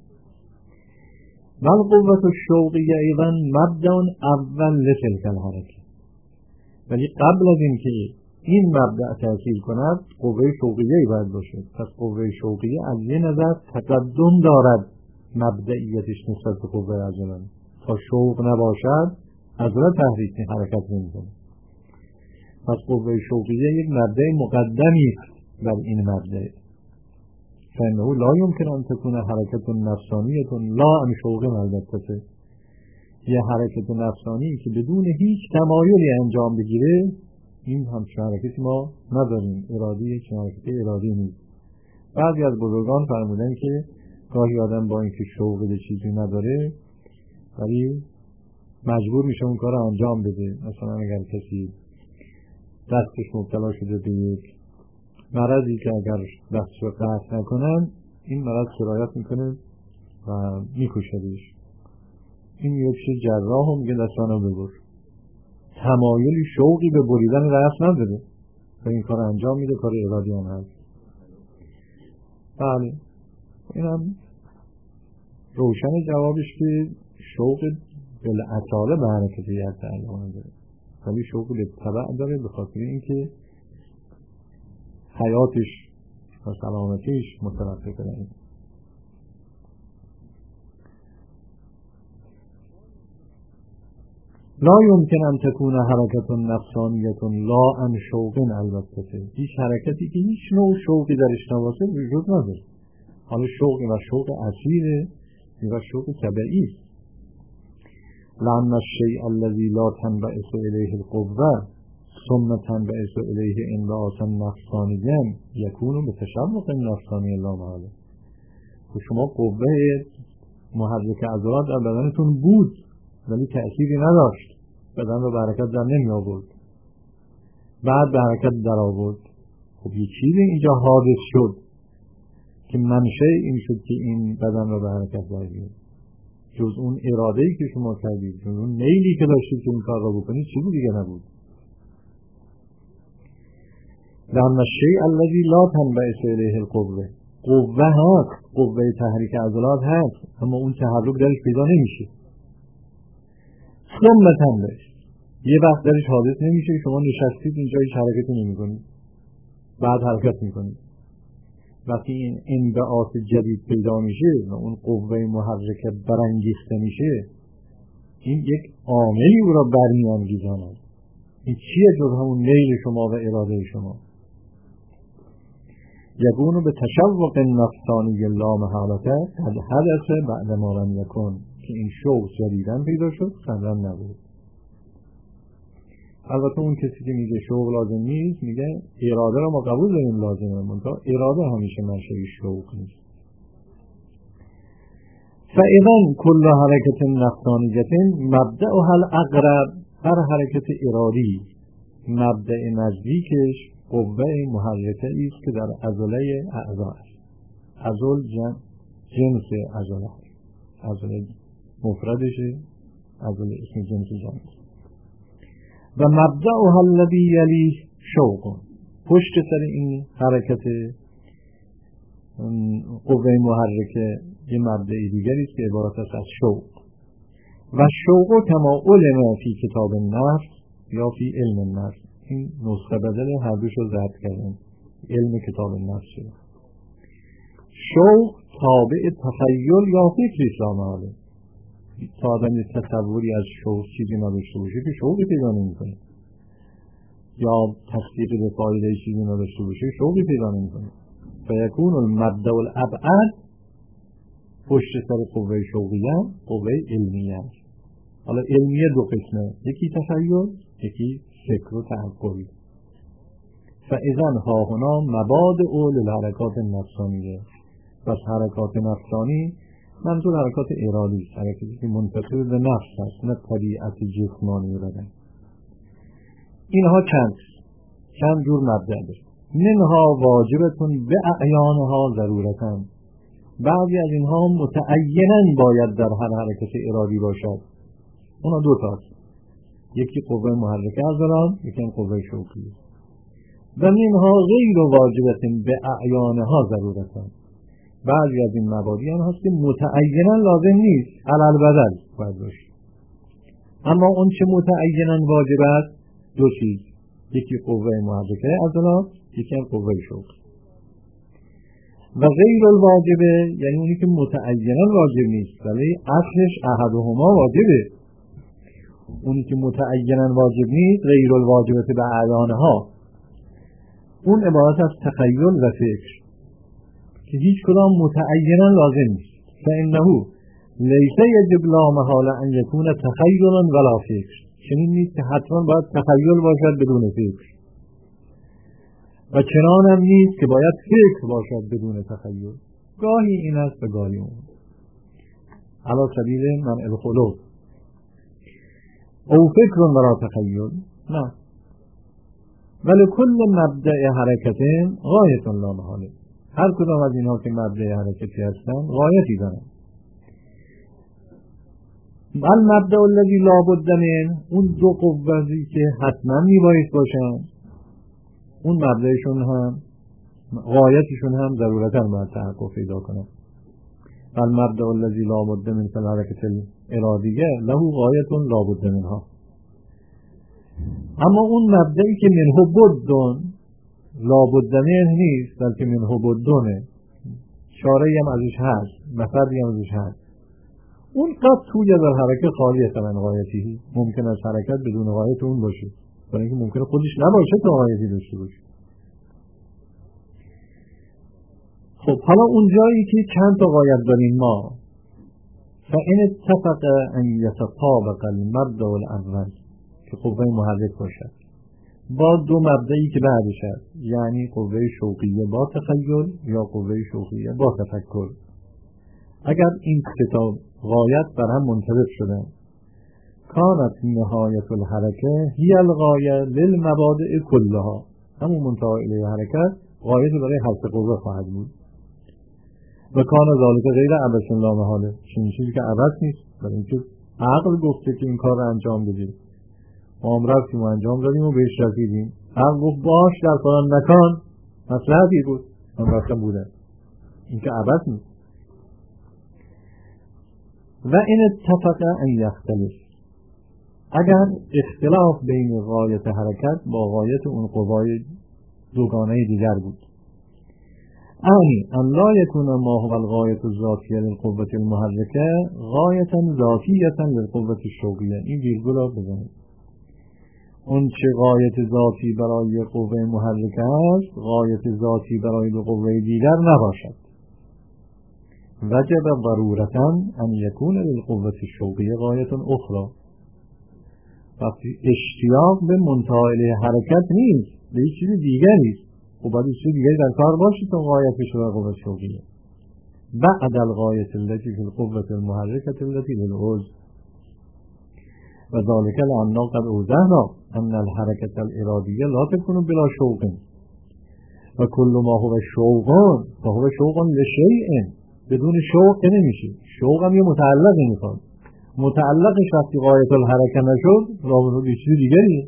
والقوة الشوقية أيضا مبدأ اول لتلك الحركة. ولی قبل از اینکه این مبدأ تأثیر کند قوه شوقیه‌ای باید باشه. پس قوه شوقیه از یه نظر تقدم دارد مبدئیتش نسبت به قوه عضله. تا شوق نباشد عضله تحریک حرکت نمی‌کنه. پس قوه شوقیه یک مبدأ مقدمی است بر این مبدأ. فإنه لا يمكن أن تكون حركة نفسانية لا عن شوق البته. یه حرکت نفسانی که بدون هیچ تمایلی انجام بگیره، این هم حرکتی ما نداریم. ارادی که حرکت ارادی نیست. بعضی از بزرگان فرمودن که گاهی آدم با اینکه شوق به چیزی نداره ولی مجبور میشه اون کار رو انجام بده. مثلا اگر کسی دستش مبتلا شده به یک مرضی که اگر دستش رو قطع نکنن این مرض سرایت میکنه و میکشدش، این یک چیز جراح هم میگه دستانو ببر. تمایلی شوقی به بریدن دست نداره و این کار انجام میده، کار ارادی هم هست. بله این هم روشن جوابش که شوق بالاصاله به حرکت یک تعلق داره، ولی شوق به تبع داره به خاطر اینکه حیاتش و سلامتیش متوقف داره. لا يمكن أن تكون حركة نفسانية لا عن شوق البته. هیچ حرکتی که هیچ نوع شوقی درش نباشه وجود نداره. حالا شوق و شوق اصیله و شوق طبیعی است. لأن الشيء الذي لا تنبعث إليه القوة ثم تنبعث إليه انبعاثا نفسانيا يكون بتشوق نفساني لا محالة. و شما قوه محرک عضلات در بدنتون بود ولی تأثیری نداشت، بدن رو به حرکت در نمی آورد، بعد به حرکت در آورد. خب یه چیزی اینجا حادث شد که منشأ این شد که این بدن رو به حرکت در بیاد. جز اون اراده‌ای که شما کردید، جز اون میلی که داشتید که این کار رو بکنید، چیزی دیگه نبود. لأن الشيء الذي لا تنبعث إليه القوة، قوه هست، قوه تحریک عضلات هست، اما اون تحرک درش پیدا نمیشه. ثم تنبعث، یه وقت درش حادث نمیشه، شما نشستید اینجا هیچ حرکتی نمیکنید، بعد حرکت میکنید. وقتی این انبعاث جدید پیدا میشه و اون قوه محرکه برانگیخته میشه، این یک عاملی او را برمیانگیزاند. این چیه جز همون میل شما و اراده شما؟ یکونو به تشوق نفسانی لا محالة قد حدث بعد ما لم یکن، که این شوق جدیدن پیدا شد قبلا نبود. البته اون کسی که میگه شوق لازم نیست میگه اراده را ما قبول داریم لازمه، منتها اراده همیشه منشأ شوق نیست. فاذا كل حرکت نفسانیت مبدأها الاقرب، هر حرکت ارادی مبدأ نزدیکش قوه محرکه است که در عضله اعضا است. عضل جنس عضله، عضله مفردشه، عضله اسم جنس جنس. و مبدأها الذی یلیه شوق، پشت سر این حرکت قوه محرکه یه مبدأ دیگری است که عبارت است از شوق. و شوق کما علم فی کتاب النفس یا فی علم النفس، این نسخه بدل هر دوش رو ضبط کردن، علم کتاب النفس شده. شوق تابع تخیل یا فکر اسلام، تا آدم یه تصوری از شوق چیزی نداشته باشه که شوقی پیدا نمی‌کنه، یا تصدیق به فایده چیزی نداشته باشه شوقی پیدا نمی‌کنه. فیکون المبدأ الابعد پشت سر قوه شوقیه قوه علمیه است. حالا علمیه دو قسمه، یکی تخیل، یکی فکر و تعقل. فاذا ها هنا مبادئ للحرکات النفسانیه. پس حرکات نفسانی منظور حرکات ارادی است، حرکاتی که منتقل به نفس است، نه طبیعت جسمانی بدن. اینها چند چند جور مبدأ داره. منها واجبتون به اعیانها ضرورتاً، بعضی از اینها متعیناً باید در هر حرکت ارادی باشد. اونا دو تاست، یکی قوه محرکه عضلان، یکی قوه شوکیه. و منها غیر واجبتون به اعیانها ضرورتاً، بعضی از این مبادی هم هست که متعیناً لازم نیست، علل بدل باید باشه. اما اون چه متعیناً واجب است دو چیز، یکی قوه محرکه عضلات، یکی هم قوه شوکی. و غیر الواجبه یعنی اونی که متعیناً واجب نیست ولی اصلش احدهما واجبه. اونی که متعیناً واجب نیست غیر الواجبه به اعیانها، اون عبارت از تخیل و فکر که هیچ کدام متعیناً لازم نیست. فانه لیس یجب لا محاله ان یکون تخیلا ولا فکر، چنین نیست که حتما باید تخیل باشد بدون فکر، و چنان هم نیست که باید فکر باشد بدون تخیل. گاهی این است و گاهی اون. علی سبیل منع الخلو او فکر ولا تخیل نه، ولی کل مبدأ حرکتین غایت لا محاله. هر کدام از اینها که مبدأ حرکتی هستن غایتی دارن. المبدأ الذی لا بد من، اون دو قوه‌ای که حتما میباید باشن، اون مبدأشون هم غایتشون هم ضرورتاً باید تحقق پیدا کنن. المبدأ الذی لا بد من فی الحرکت الارادیه له غایت لا بد منها. اما اون مبدئی که منه بدون لا بد من نیست بلکه منه بدونه، چاره‌ای هم ازش هست، مفردی هم ازش هست، اون قد توی در حرکت خالیه من غایتی. ممکن است حرکت بدون غایت اون باشه، برای اینکه ممکنه خودش نباشه تا غایتی داشته باشه. خب حالا اون جایی که چند تا غایت داریم ما، فإن اتفق ان یتطابق المبدأ الاول که قوه محرک باشد با دو مبدئی که بعدش هست، یعنی قوه شوقیه با تخیل یا قوه شوقیه با تفکر، اگر این سه تا غایت بر هم منطبق شدن، کانت نهایت الحرکه هی الغایه للمبادئ کلها، همون منتها الیه حرکت غایت برای هر سه قوه خواهد بود. و کان ذالک غیر عبث لا محاله، چنین چیزی که عبث نیست، برای اینکه عقل گفته که این کار رو انجام بدید، ما هم رفتیم و انجام دادیم و بهش رسیدیم. عقل گفت باش در فلان مکان مصلحتی بود، من رفتم بودن، این که عبث نیست. و این اتفق ان یختلف، اگر اختلاف بین غایت حرکت با غایت اون قوای دوگانه دیگر بود، یعنی ان لا یکون ما هو الغایت الذاتیه للقوة المحرکه غایتا ذاتیتا للقوة الشوقیه. این ویرگول را بزنید، اون چه غایت ذاتی برای قوه محرکه است غایت ذاتی برای دو قوه دیگر نباشد. وجب ضرورتا ان یکون للقوة الشوقیه غایت اخرى. وقتی اشتیاق به منتهی حرکت نیست، به هیچ چیز دیگری است، و باید چیز دیگری در کار باشه تا غایت بشه در قوة شوقیه. بعد الغایت التي في القوة المحركة التي للعضو، و ذلك لأننا قد أوضحنا أن الحركة الإرادية لا تكون بلا شوق، و كل ما هو شوق فهو شوق لشيء، بدون شوق نمیشه. شوق هم یه متعلق میخواد، متعلقش وقتی غایت الحرکه نشد رابطه به چیز دیگریه.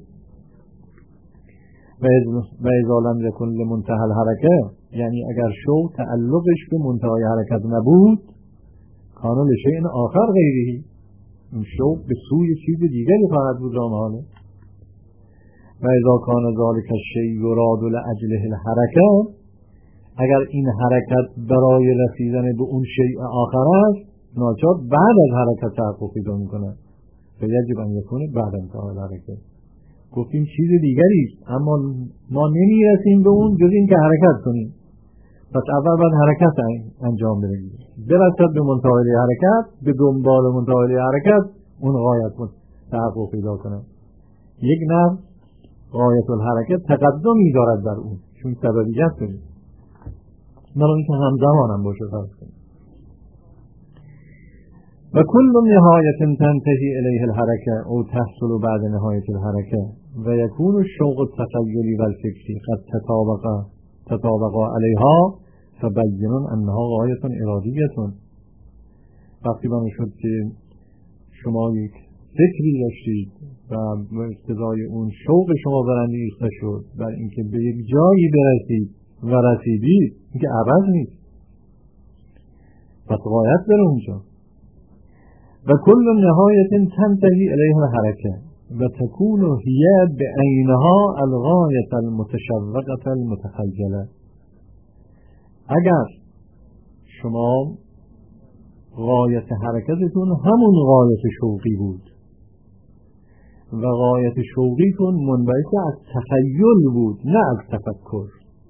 و اذا لم یکن لمنتهى الحرکه، یعنی اگر شوق تعلقش به منتهای حرکت نبود، کان لشیء آخر غیره، این شوق به سوی چیز دیگری خواهد بود رامحاله. و اذا کان ذلک الشیء یراد لاجله الحرکه، اگر این حرکت برای رسیدن به اون شیء آخر است، ناچار بعد از حرکت تحقق پیدا میکنه. فیجب ان یکون بعد انتهای الحرکه. گفتیم چیز دیگری است، اما ما نمیرسیم به اون جز این که حرکت کنیم. پس اول باید حرکت انجام بدیم، برسد به منتهای حرکت، به دنبال منتهای حرکت اون غایت تحقق پیدا کنه. یک نفس غایت الحرکت تقدمی دارد بر اون، چون سببیت داره. مالا این که همزمان هم باشه فرض کنید. و کل نهایت تنتهی الیه الحرکه او تحصل بعد نهایت الحرکه و یکون الشوق التخیلی و الفکری قد تطابق تطابق علیها فبینون انها غایت ارادیتون. وقتی بنا شد که شما یک فکری داشتید و اقتضای اون شوق شما برانگیخته شد بر اینکه به یک جایی برسید و رسیدید، اینکه عوض نیست، پس غایت داره اونجا. و کل نهایت تنتهی الیه الحرکه و تکون هی بعینها الغایت المتشوقه المتخیله. اگر شما غایت حرکتتون همون غایت شوقی بود و غایت شوقیتون منبعث از تخیل بود نه از تفکر،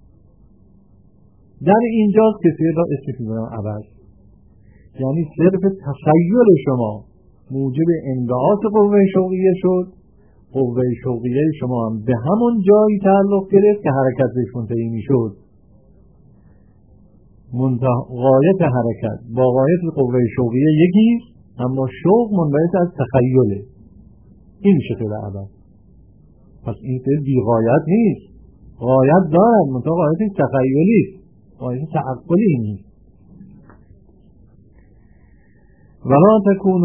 در اینجاست که سیر را اسمش می‌کنم عوض. یعنی صرف تخیل شما موجب انبعاث قوه شوقیه شد، قوه شوقیه شما هم به همون جایی تعلق گرفت که حرکت بهش منتهی می‌شد. غایت حرکت با غایت قوه شوقیه یکیست، اما شوق منبعث از تخیله. این شکل عبد. پس این فعل بی غایت نیست، غایت دارد، منتها غایت تخیلی است، غایت تعقلی نیست. ولا تکون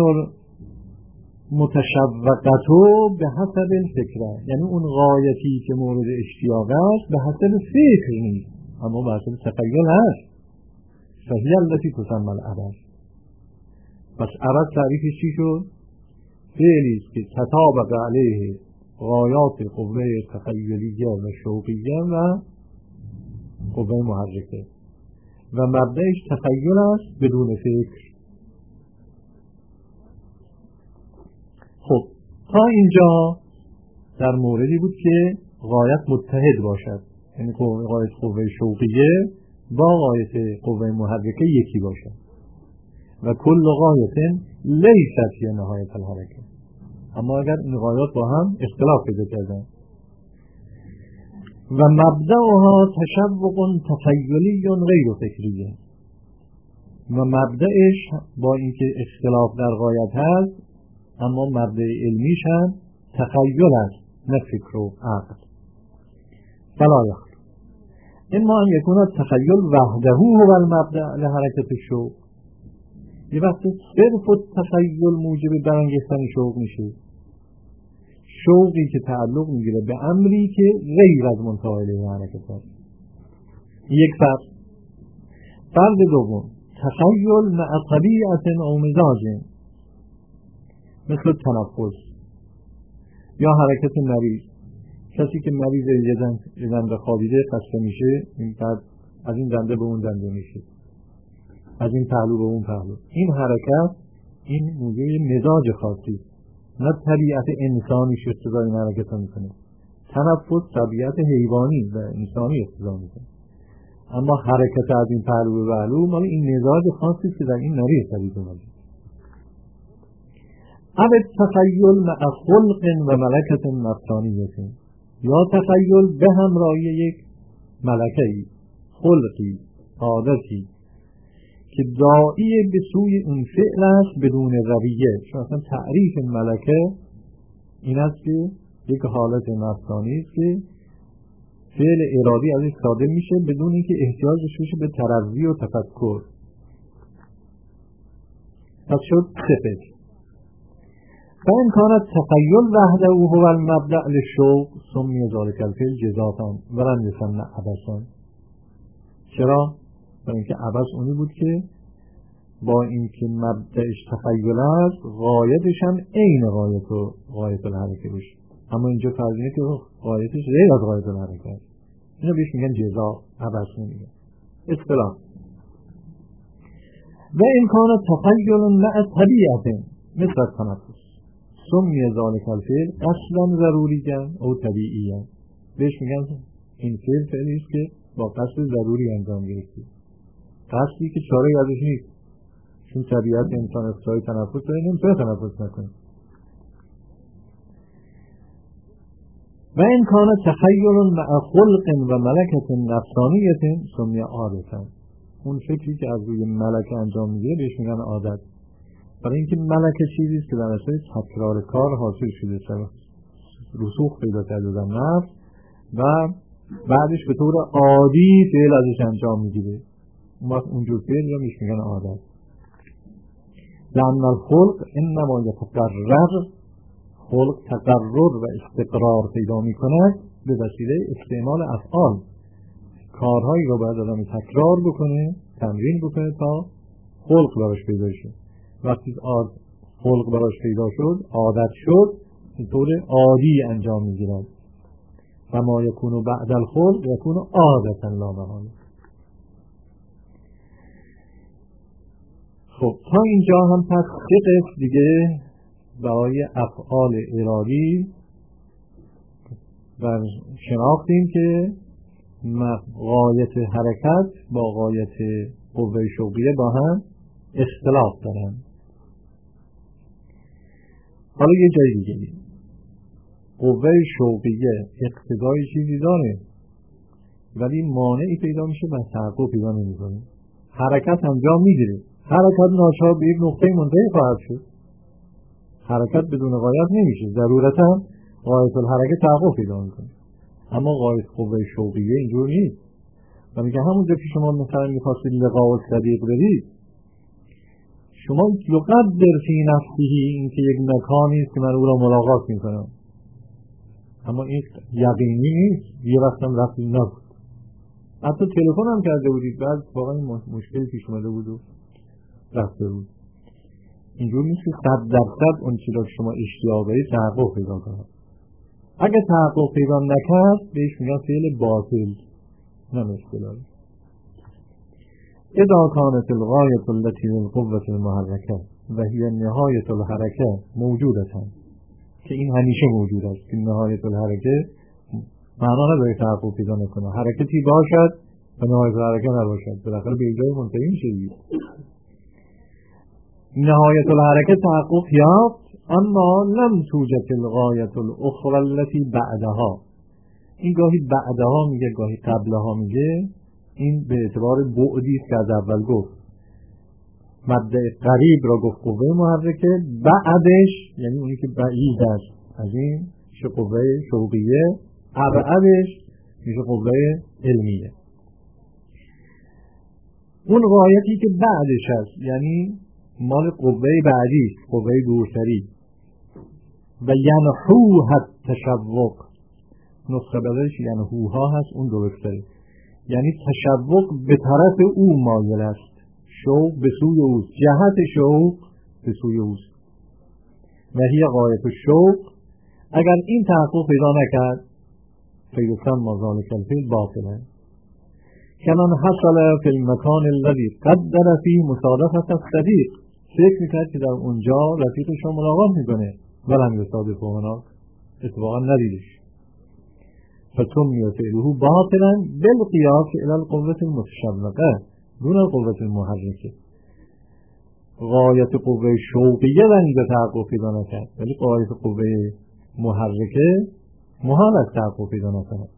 متشوقتو به حسب الفکره، یعنی اون غایتی که مورد اشتیاق است به حسب فکر نیست، اما به حسب تخیل هست. فهی التي تسمى العبث. پس عبث تعریفش چی شد؟ فعلی است که تطابق علیه غایات قوه تخیلیه و شوقیه و قوه محرکه و مبدأش تخیل است بدون فکر. خب تا اینجا در موردی بود که غایت متحد باشد، یعنی غایت قوه شوقیه با غایت قوه محرکه یکی باشد و کل غایت لیست هی نهایت الحرکه. اما اگر این غایات با هم اختلاف پیدا کردن و مبدأها تشوق تخیلی غیر فکریه و مبدأش با اینکه اختلاف در غایت هست اما مبدأ علمیش هم تخیل است نه فکر و عقل. فلا یخلو اما ان یکون التخیل وحده هو المبدأ لحرکت الشوق. یه وقت صرف التخیل موجب برانگیختن شوق میشه، شوقی که تعلق میگیره به امری که غیر از منتهی الیه حرکت است. یک فرد. فرد دوم تخیل مع طبیعت او مزاج، مثل تنفس یا حرکت مریض. کسی که مریض یه دنده خوابیده خسته میشه، این بعد از این دنده به اون دنده میشه، از این پهلو به اون پهلو. این حرکت این موجب مزاج خاصی، نه طبیعت انسانی اقتضای این حرکت میکنه. تنفس طبیعت حیوانی و انسانی اقتضا میکنه، اما حرکت از این پهلو به پهلو مال این مزاج خاصی که در این مریض پدید اومده. او تخیل مع خلق و ملکت نفسانیت، یا تخیل به همراهی یک ملکه‌ای، خلقی، عادتی که داعی به سوی اون فعل است بدون رویه. چون اصلا تعریف ملکه این است که یک حالت نفسانی است که فعل ارادی ازش صادر میشه بدون اینکه احتیاج بشه به تروی و تفکر. پس شد سفت. فإن كان التخيل وحده هو المبدأ للشوق سمي ذلك الفعل جزافا ولم يسمى عبثا. چرا؟ برای اینکه عبث اونی بود که با اینکه مبدأش تخیل است غایتش هم عین غایت و غایت الحرکه باشه، اما اینجا فرض اینه که غایتش غیر از غایت الحرکه است. اینو بهش میگن جزا، عبث نمیگن. اصطلاح. و این کان تخیل مع طبیعت مثل تنفس سمی ذالک الفعل اصلا ضروریه او طبیعیه. بهش میگن این فعل فعلی است که با قصد ضروری انجام گرفته، قصدی که چاره ازش نیست، چون طبیعت انسان اختیار تنفس داره، نمیتونه تنفس نکنه، و این کان تخیل مع خلق و ملکت نفسانیت سمی عادتا. اون فکری که از روی ملکه انجام میگیره بهش میگن عادت. برای اینکه ملکه چیزی است که در اثر تکرار کار حاصل شده، رسوخ پیدا کرده در نفس و بعدش به طور عادی فعل ازش انجام میگیره. اون وقت اونجور فعل رو میش میگن عادت. لأن الخلق انما یتقرر، خلق تقرر و استقرار پیدا میکند به وسیله استعمال افعال. کارهایی رو باید آدم تکرار بکنه، تمرین بکنه تا خلق براش پیدا شد. وقتی خلق براش پیدا شد، عادت شد، به طور عادی انجام میگیرد. و ما یکونو بعد الخلق یکونو عادتا لا محاله. خب تا اینجا هم پس سه قسم دیگه برای افعال ارادی و شناختیم که غایت حرکت با غایت قوه شوقیه با هم اختلاف دارن. حالا یه جای دیگه بیم. قوه شوقیه اقتضای چیزی داره ولی مانعی پیدا میشه و تحقق پیدا نمیکنه. حرکت انجام میگیره، حرکت ناچار به یک نقطه منتهی خواهد شد. حرکت بدون غایت نمیشه، ضرورتا غایت الحرکت تحقق پیدا میکنه. اما غایت قوه شوقیه اینجور نیست. و میگه همونجا که شما مثلا میخواستید لقاء صدیق برید، شما یقدر فی نفسه این که یک مکانی است که من او را ملاقات میکنم، اما این یقینی نیست. یه وقت هم رفتی نبود، حتی تلفن هم کرده بودید بعد واقعا مشکلی پیش اومده بود و رفته بود. اینجور نیست که صد درصد اون چیزی را که شما اشتیاق دارید تحقق پیدا کنه. اگه تحقق پیدا نکرد بهش میگن فعل باطل، نه مشکل. اذا كانت الغایة التي للقوة المحرکه و هي نهایت الحرکه موجودتن، که این همیشه موجود است که نهایت الحرکه معنا نداره تحقق پیدا نکنه. حرکتی باشد و نهایت الحرکه نباشد، بالاخره به جای منتهی میشه. نهایت الحرکه تحقق یافت اما لم توجد الغایة الاخرى التي بعدها. این گاهی بعدها میگه گاهی قبلها میگه. این به اعتبار بعدی است که از اول گفت. مد قریب را گفت قوه محرکه، بعدش یعنی اونی که بعید است از این میشه قوه شوقیه، ابعدش میشه قوه علمیه. اون غایتی که بعدش هست یعنی مال قوه بعدی است، قوه دورتری. و ینحوها التشوق، نسخه بلش ینحوها هست، اون درسته. یعنی تشوق به طرف او مایل است، شوق به سوی اوست، جهت شوق به سوی اوست. و هی غایت الشوق. اگر این تحقق پیدا نکرد فیدکن مازالک الفعل باطله. کمان حصل فی المکان الذی قدر فیه مصادفة الصدیق. فکر میکرد که در اونجا رفیقش رو ملاقات میکنه ولم یصادفه هناک، اتفاقا ندیدش. فسمی فعله باطلا بالقیاس الى القوة المتشوقه دون القوة المحرکه. غایت قوه شوقیه و اینجا تحقق پیدا نکرد ولی غایت قوه محرکه محال است تحقق پیدا نکرد.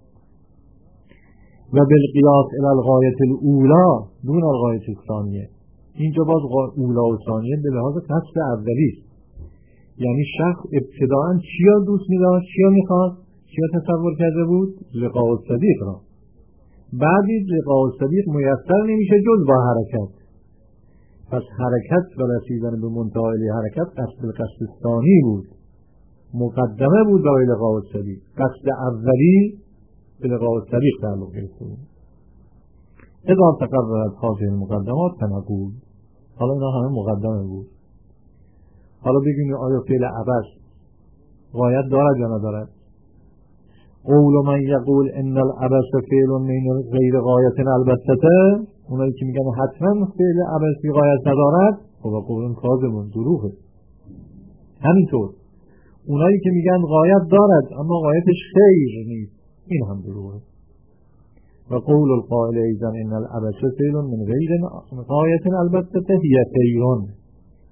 و بالقیاس الى الغایت الاولی دون الغایت الثانیه. اینجا باز اولا و ثانیه به لحاظ قصد اولی، یعنی شخص ابتداعا چیا دوست می‌داشت، چیا می‌خواست، چیا تصور کرده بود؟ لقاء الصدیق را. بعدی لقاء الصدیق میسر نمیشه جز با حرکت. پس حرکت و رسیدن به منتهی حرکت قصد قصد ثانی بود، مقدمه بود برای لقاء الصدیق. قصد اولی به لقاء الصدیق تعلق گرفته بود. اذا تقررت هذه المقدمات فنقول. حالا اینا همه مقدمه بود. حالا بگیم آیا فعل عبث غایت دارد یا ندارد؟ قول من یقول ان العبث فعل من غیر غایت البته، اونایی که میگن حتما فعل عبثی غایت ندارد، خب قولن کاذبون، دروغه. همینطور اونایی که میگن غایت دارد اما غایتش خیر نیست، این هم دروغه. و قول القائل ایضا ان العبث فعل من غیر غایت البته هی خیرون.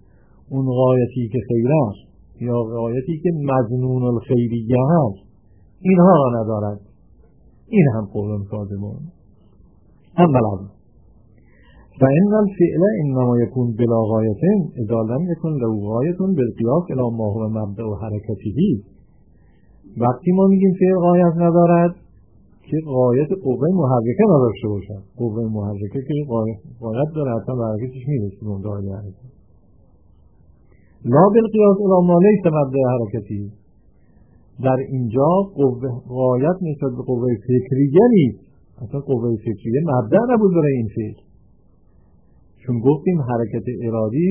اون غایتی که خیر است یا غایتی که مظنون الخیریه هست اینها را ندارد. این هم قوه صادمان. اما الان فإن الفعل إنما يكون بلا غاية إذا لم يكن له غاية بالقياس إلى ما هو مبدأ حركته. وقتی ما میگیم فعل غایت ندارد که غایت قوه محرکه نداشته باشد. قوه محرکه که غایت داره حتی به حرکتش میرسه به اون دایره حرکت. لا بالقیاس الی ما لیس مبدأ حرکتی. در اینجا قوه غایت نسبت به قوه فکریه نیست. اصلا قوه فکریه مبدأ نبود برای این فعل. چون گفتیم حرکت ارادی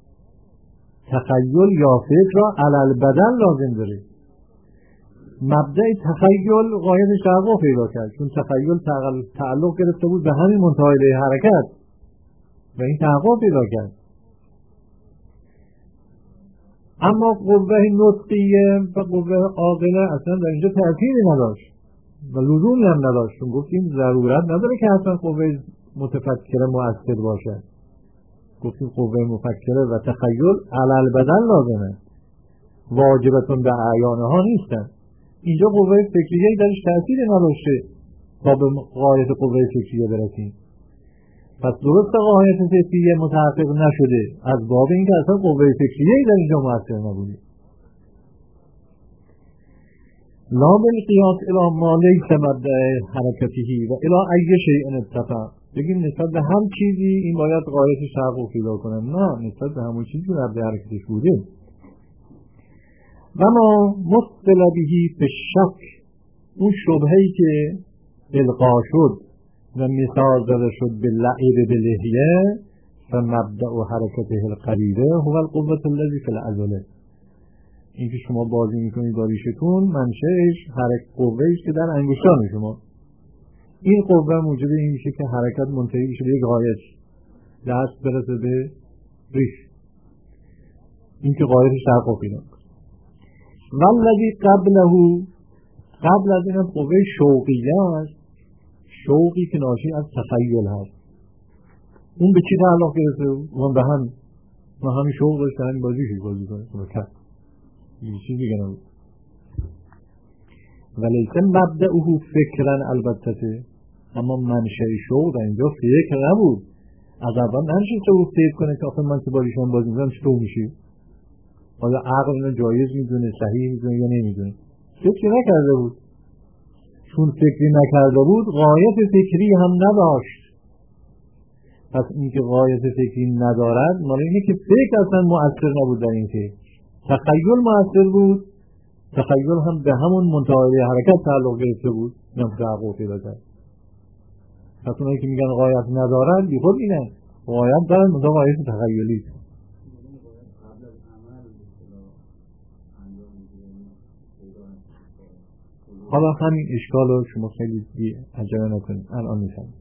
تخیل یا فکر را علی بدن لازم داره. مبدأ تخیل غایتش تحقق پیدا کرد چون تخیل تعلق گرفته بود به همین منتهای حرکت و این تحقق پیدا کرد. اما قوه نطقیه و قوه عاقله اصلا در اینجا تأثیری نداشت و لزومی هم نداشت چون گفتیم ضرورت نداره که اصلا قوه متفکره مؤثر باشد. گفتیم قوه مفکره و تخیل علی بدن لازمه، واجبتون به اعیانها نیستن. اینجا قوه فکریه درش تأثیری نداشته تا به غایت قوه فکریه برسیم. پس درست غایت فکریه متحقق نشده از باب اینکه اصلا قوه فکریه در اینجا مؤثر نبوده. لا بالقیاس الی ما لیس مبدأ حرکته و الی ای شیء اتفق. بگیم نسبت به هم چیزی این باید غایتش تحقق پیدا کنه. نه، نسبت به همون چیزی که مبدأ حرکتش بوده. و ما مصطل بهی به شک، اون شبهه‌ای که القا شد و مثال زده شد به لعب به لحیه فمبدأ حرکته القریبه هو القوة الذی فی العضله. این که شما بازی میکنید با ریشتون منشأش حرکت قوه‌ای که در انگشتان شما. این قوه موجب این میشه که حرکت منتهی بشه به یک غایت، دست برسه به ریش. این که غایتش تحقق پیدا کنه. والذی قبله، قبل از این قوه شوقیه است، شوقی که ناشی از تخیل هست. اون به چی تعلق گرفته؟ اون به هم ما همین شوق داشته همین بازیشی بازی کنه مکر یه چیز دیگه نبود. ولیکن مبدأه فکرن البته، اما منشأ شوق در اینجا فکر نبود. از اول ننشسته بود فکر کنه که آخه من که بازیشان بازی میکنم چطور میشه؟ آیا عقل اینو جایز میدونه، صحیح میدونه یا نمیدونه؟ فکری نکرده بود. چون فکری نکرده بود غایت فکری هم نداشت. پس اینکه غایت فکری ندارد معنی اینه که فکر اصلا مؤثر نبود در این فکر. تخیل مؤثر بود، تخیل هم به همون منتهای حرکت تعلق گرفته بود، نه تحقق پیدا کرد. پس اونایی که میگن غایت ندارد بی خود میگن غایت دارد، منتها غایت تخیلی. حالا همین اشکال رو شما خیلی بی عجله نکنید، الان میفهمید.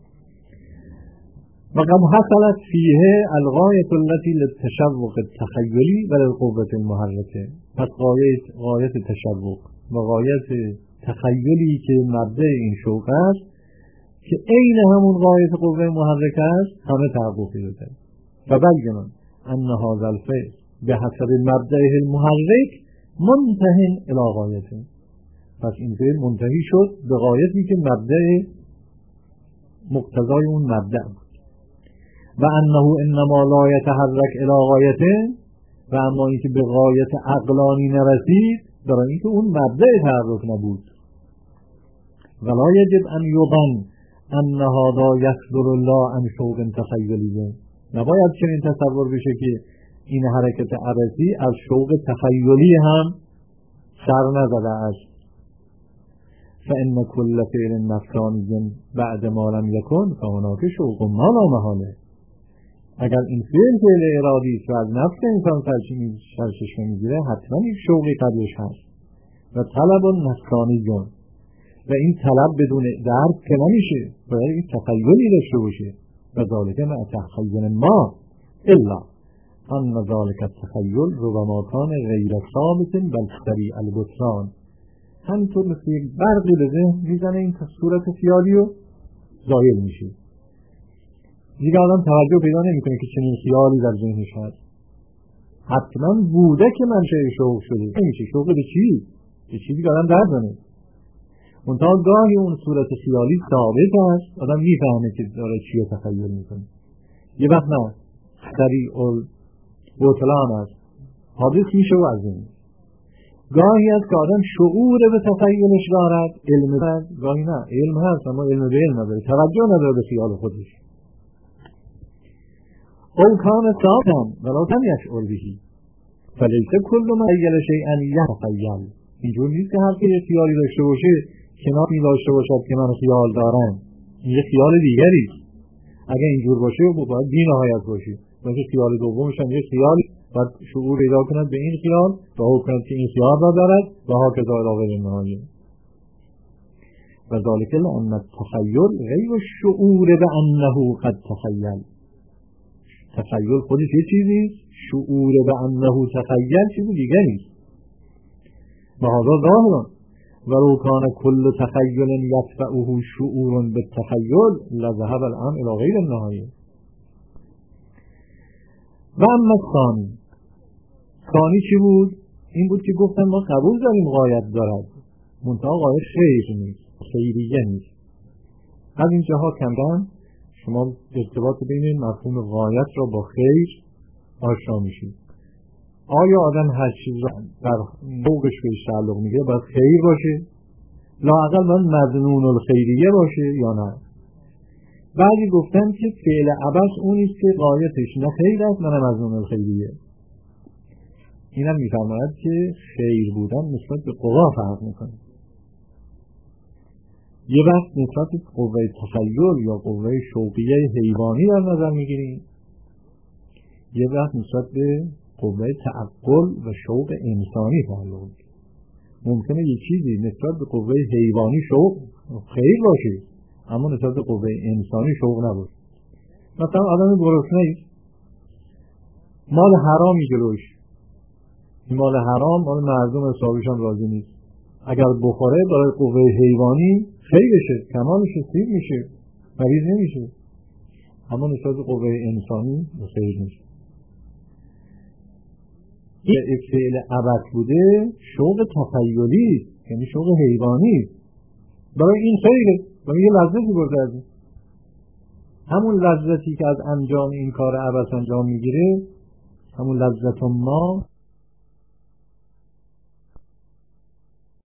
وقد حصلت فیه الغایت التي للتشوق التخیلی و للقوة المحرکه. پس غایت غایت تشوق و غایت تخیلی که مبدأ این شوق است که عین همون غایت قوه محرکه است همه تحقق پیدا کرد. و بلگمان ان هذا الفعل بحسب مبدأه المحرک منتهٍ الی غایته. پس این فعل منتهی شد به غایتی که مبدأ مقتضای اون مبدأ بود. و انه انما لا یتحرک الی غایته، و اما اینکه به غایت عقلانی نرسید برای اینکه اون مبدأ تحرک نبود. ولا یجب ان یظن ان هذا یصدر لا عن شوق تخیلیه. نباید چنین تصور بشه که این حرکت عرضی از شوق تخیلی هم سر نزده است. فإن كل فعل نفسانی بعد ما لم يكن فهناك شوق ما لا محاله. اگر این فعل فعل ارادی است و از نفس انسان سرچشمه میگیره حتما یک شوقی قبلش هست و طلب نفسانی جان، و این طلب بدون درک که نمیشه، باید این تخیلی داشته باشه. و ذالک مع تخیل ما الا ان ذالک التخیل ربما کان غیر ثابت بل سریع البطلان. همینطور مثل یک برقی به ذهن میزنه این صورت خیالی و ظاهر میشه. دیگه آدم توجه پیدا نمیکنه که چنین خیالی در ذهنش هست. حتما بوده که منشأ شوق شده. نمیشه شوق به چی؟ به چیزی که آدم درد زنه. منتها گاهی اون صورت خیالی ثابت است، آدم میفهمه که داره چی رو تخیل میکنه. یه وقت نه، سریع البطلان است، حادث میشه و از این. گاهی است که آدم شعور به تخیلش دارد، علم دارد، گاهی نه، علم هست اما علم به علم نداره، توجه نداره به خیال خودش. او کان ساکن ولا کم یشعر بهی فلیس کل ما ایل شیئا یتخیل. اینجور نیست که هر که یه خیالی داشته باشه کنار می داشته باشد که من خیال دارم، این یه خیال دیگری. اگه اینجور باشه باید بی نهایت باشه، مثل خیال دومش هم یه خیال، باید شعور پیدا کند به این خیال و حکمت که این خیال را دارد و ها که دارد آقای نهایی و ذالک لأن التخیل غیر الشعور به انه قد تخیل. تخیل خودش یه چیزی، شعور به انه تخیل چیز دیگری. و هذا ظاهران ولو کان کل تخیل یتبعه شعور بالتخیل لذهب الامر الى غیر النهایی. و اما ثانی، ثانی چی بود؟ این بود که گفتن ما قبول داریم غایت دارد، منتها غایت خیر نیست، خیریه نیست. از این جهات کمدن شما ارتباط بین مفهوم غایت را با خیر آشنا میشید. آیا آدم هر چیز را در موقعش بهش تعلق میگه باید خیر باشه؟ لااقل باید مظنون الخیریه باشه یا نه؟ بعضی گفتن که فعل عبث اونیست که غایتش نه خیر است نه مظنون الخیریه. این هم میفرماید که خیر بودن نسبت به قوا فرق میکنه. یه وقت نسبت به قوه تخیل یا قوه شوقیه حیوانی در نظر میگیریم، یه وقت نسبت به قوه تعقل و شوق انسانی تعلق میگیریم. ممکنه یه چیزی نسبت به قوه حیوانی شوق خیر باشه اما نسبت به قوه انسانی شوق نباشه. مثلا آدم گرسنه است، مال حرامی جلوش، این مال حرام مال مردم حسابش هم راضی نیست، اگر بخوره برای قوه حیوانی خیرشه، کمالشه، سیر میشه، مریض نمیشه، اما نسبت به قوه انسانی خیر نیست. این فعل عبث بوده شوق تخیلی، یعنی شوق حیوانی، برای این خیره، برای یه لذتی برده. همون لذتی که از انجام این کار عبث انجام میگیره، همون لذت ما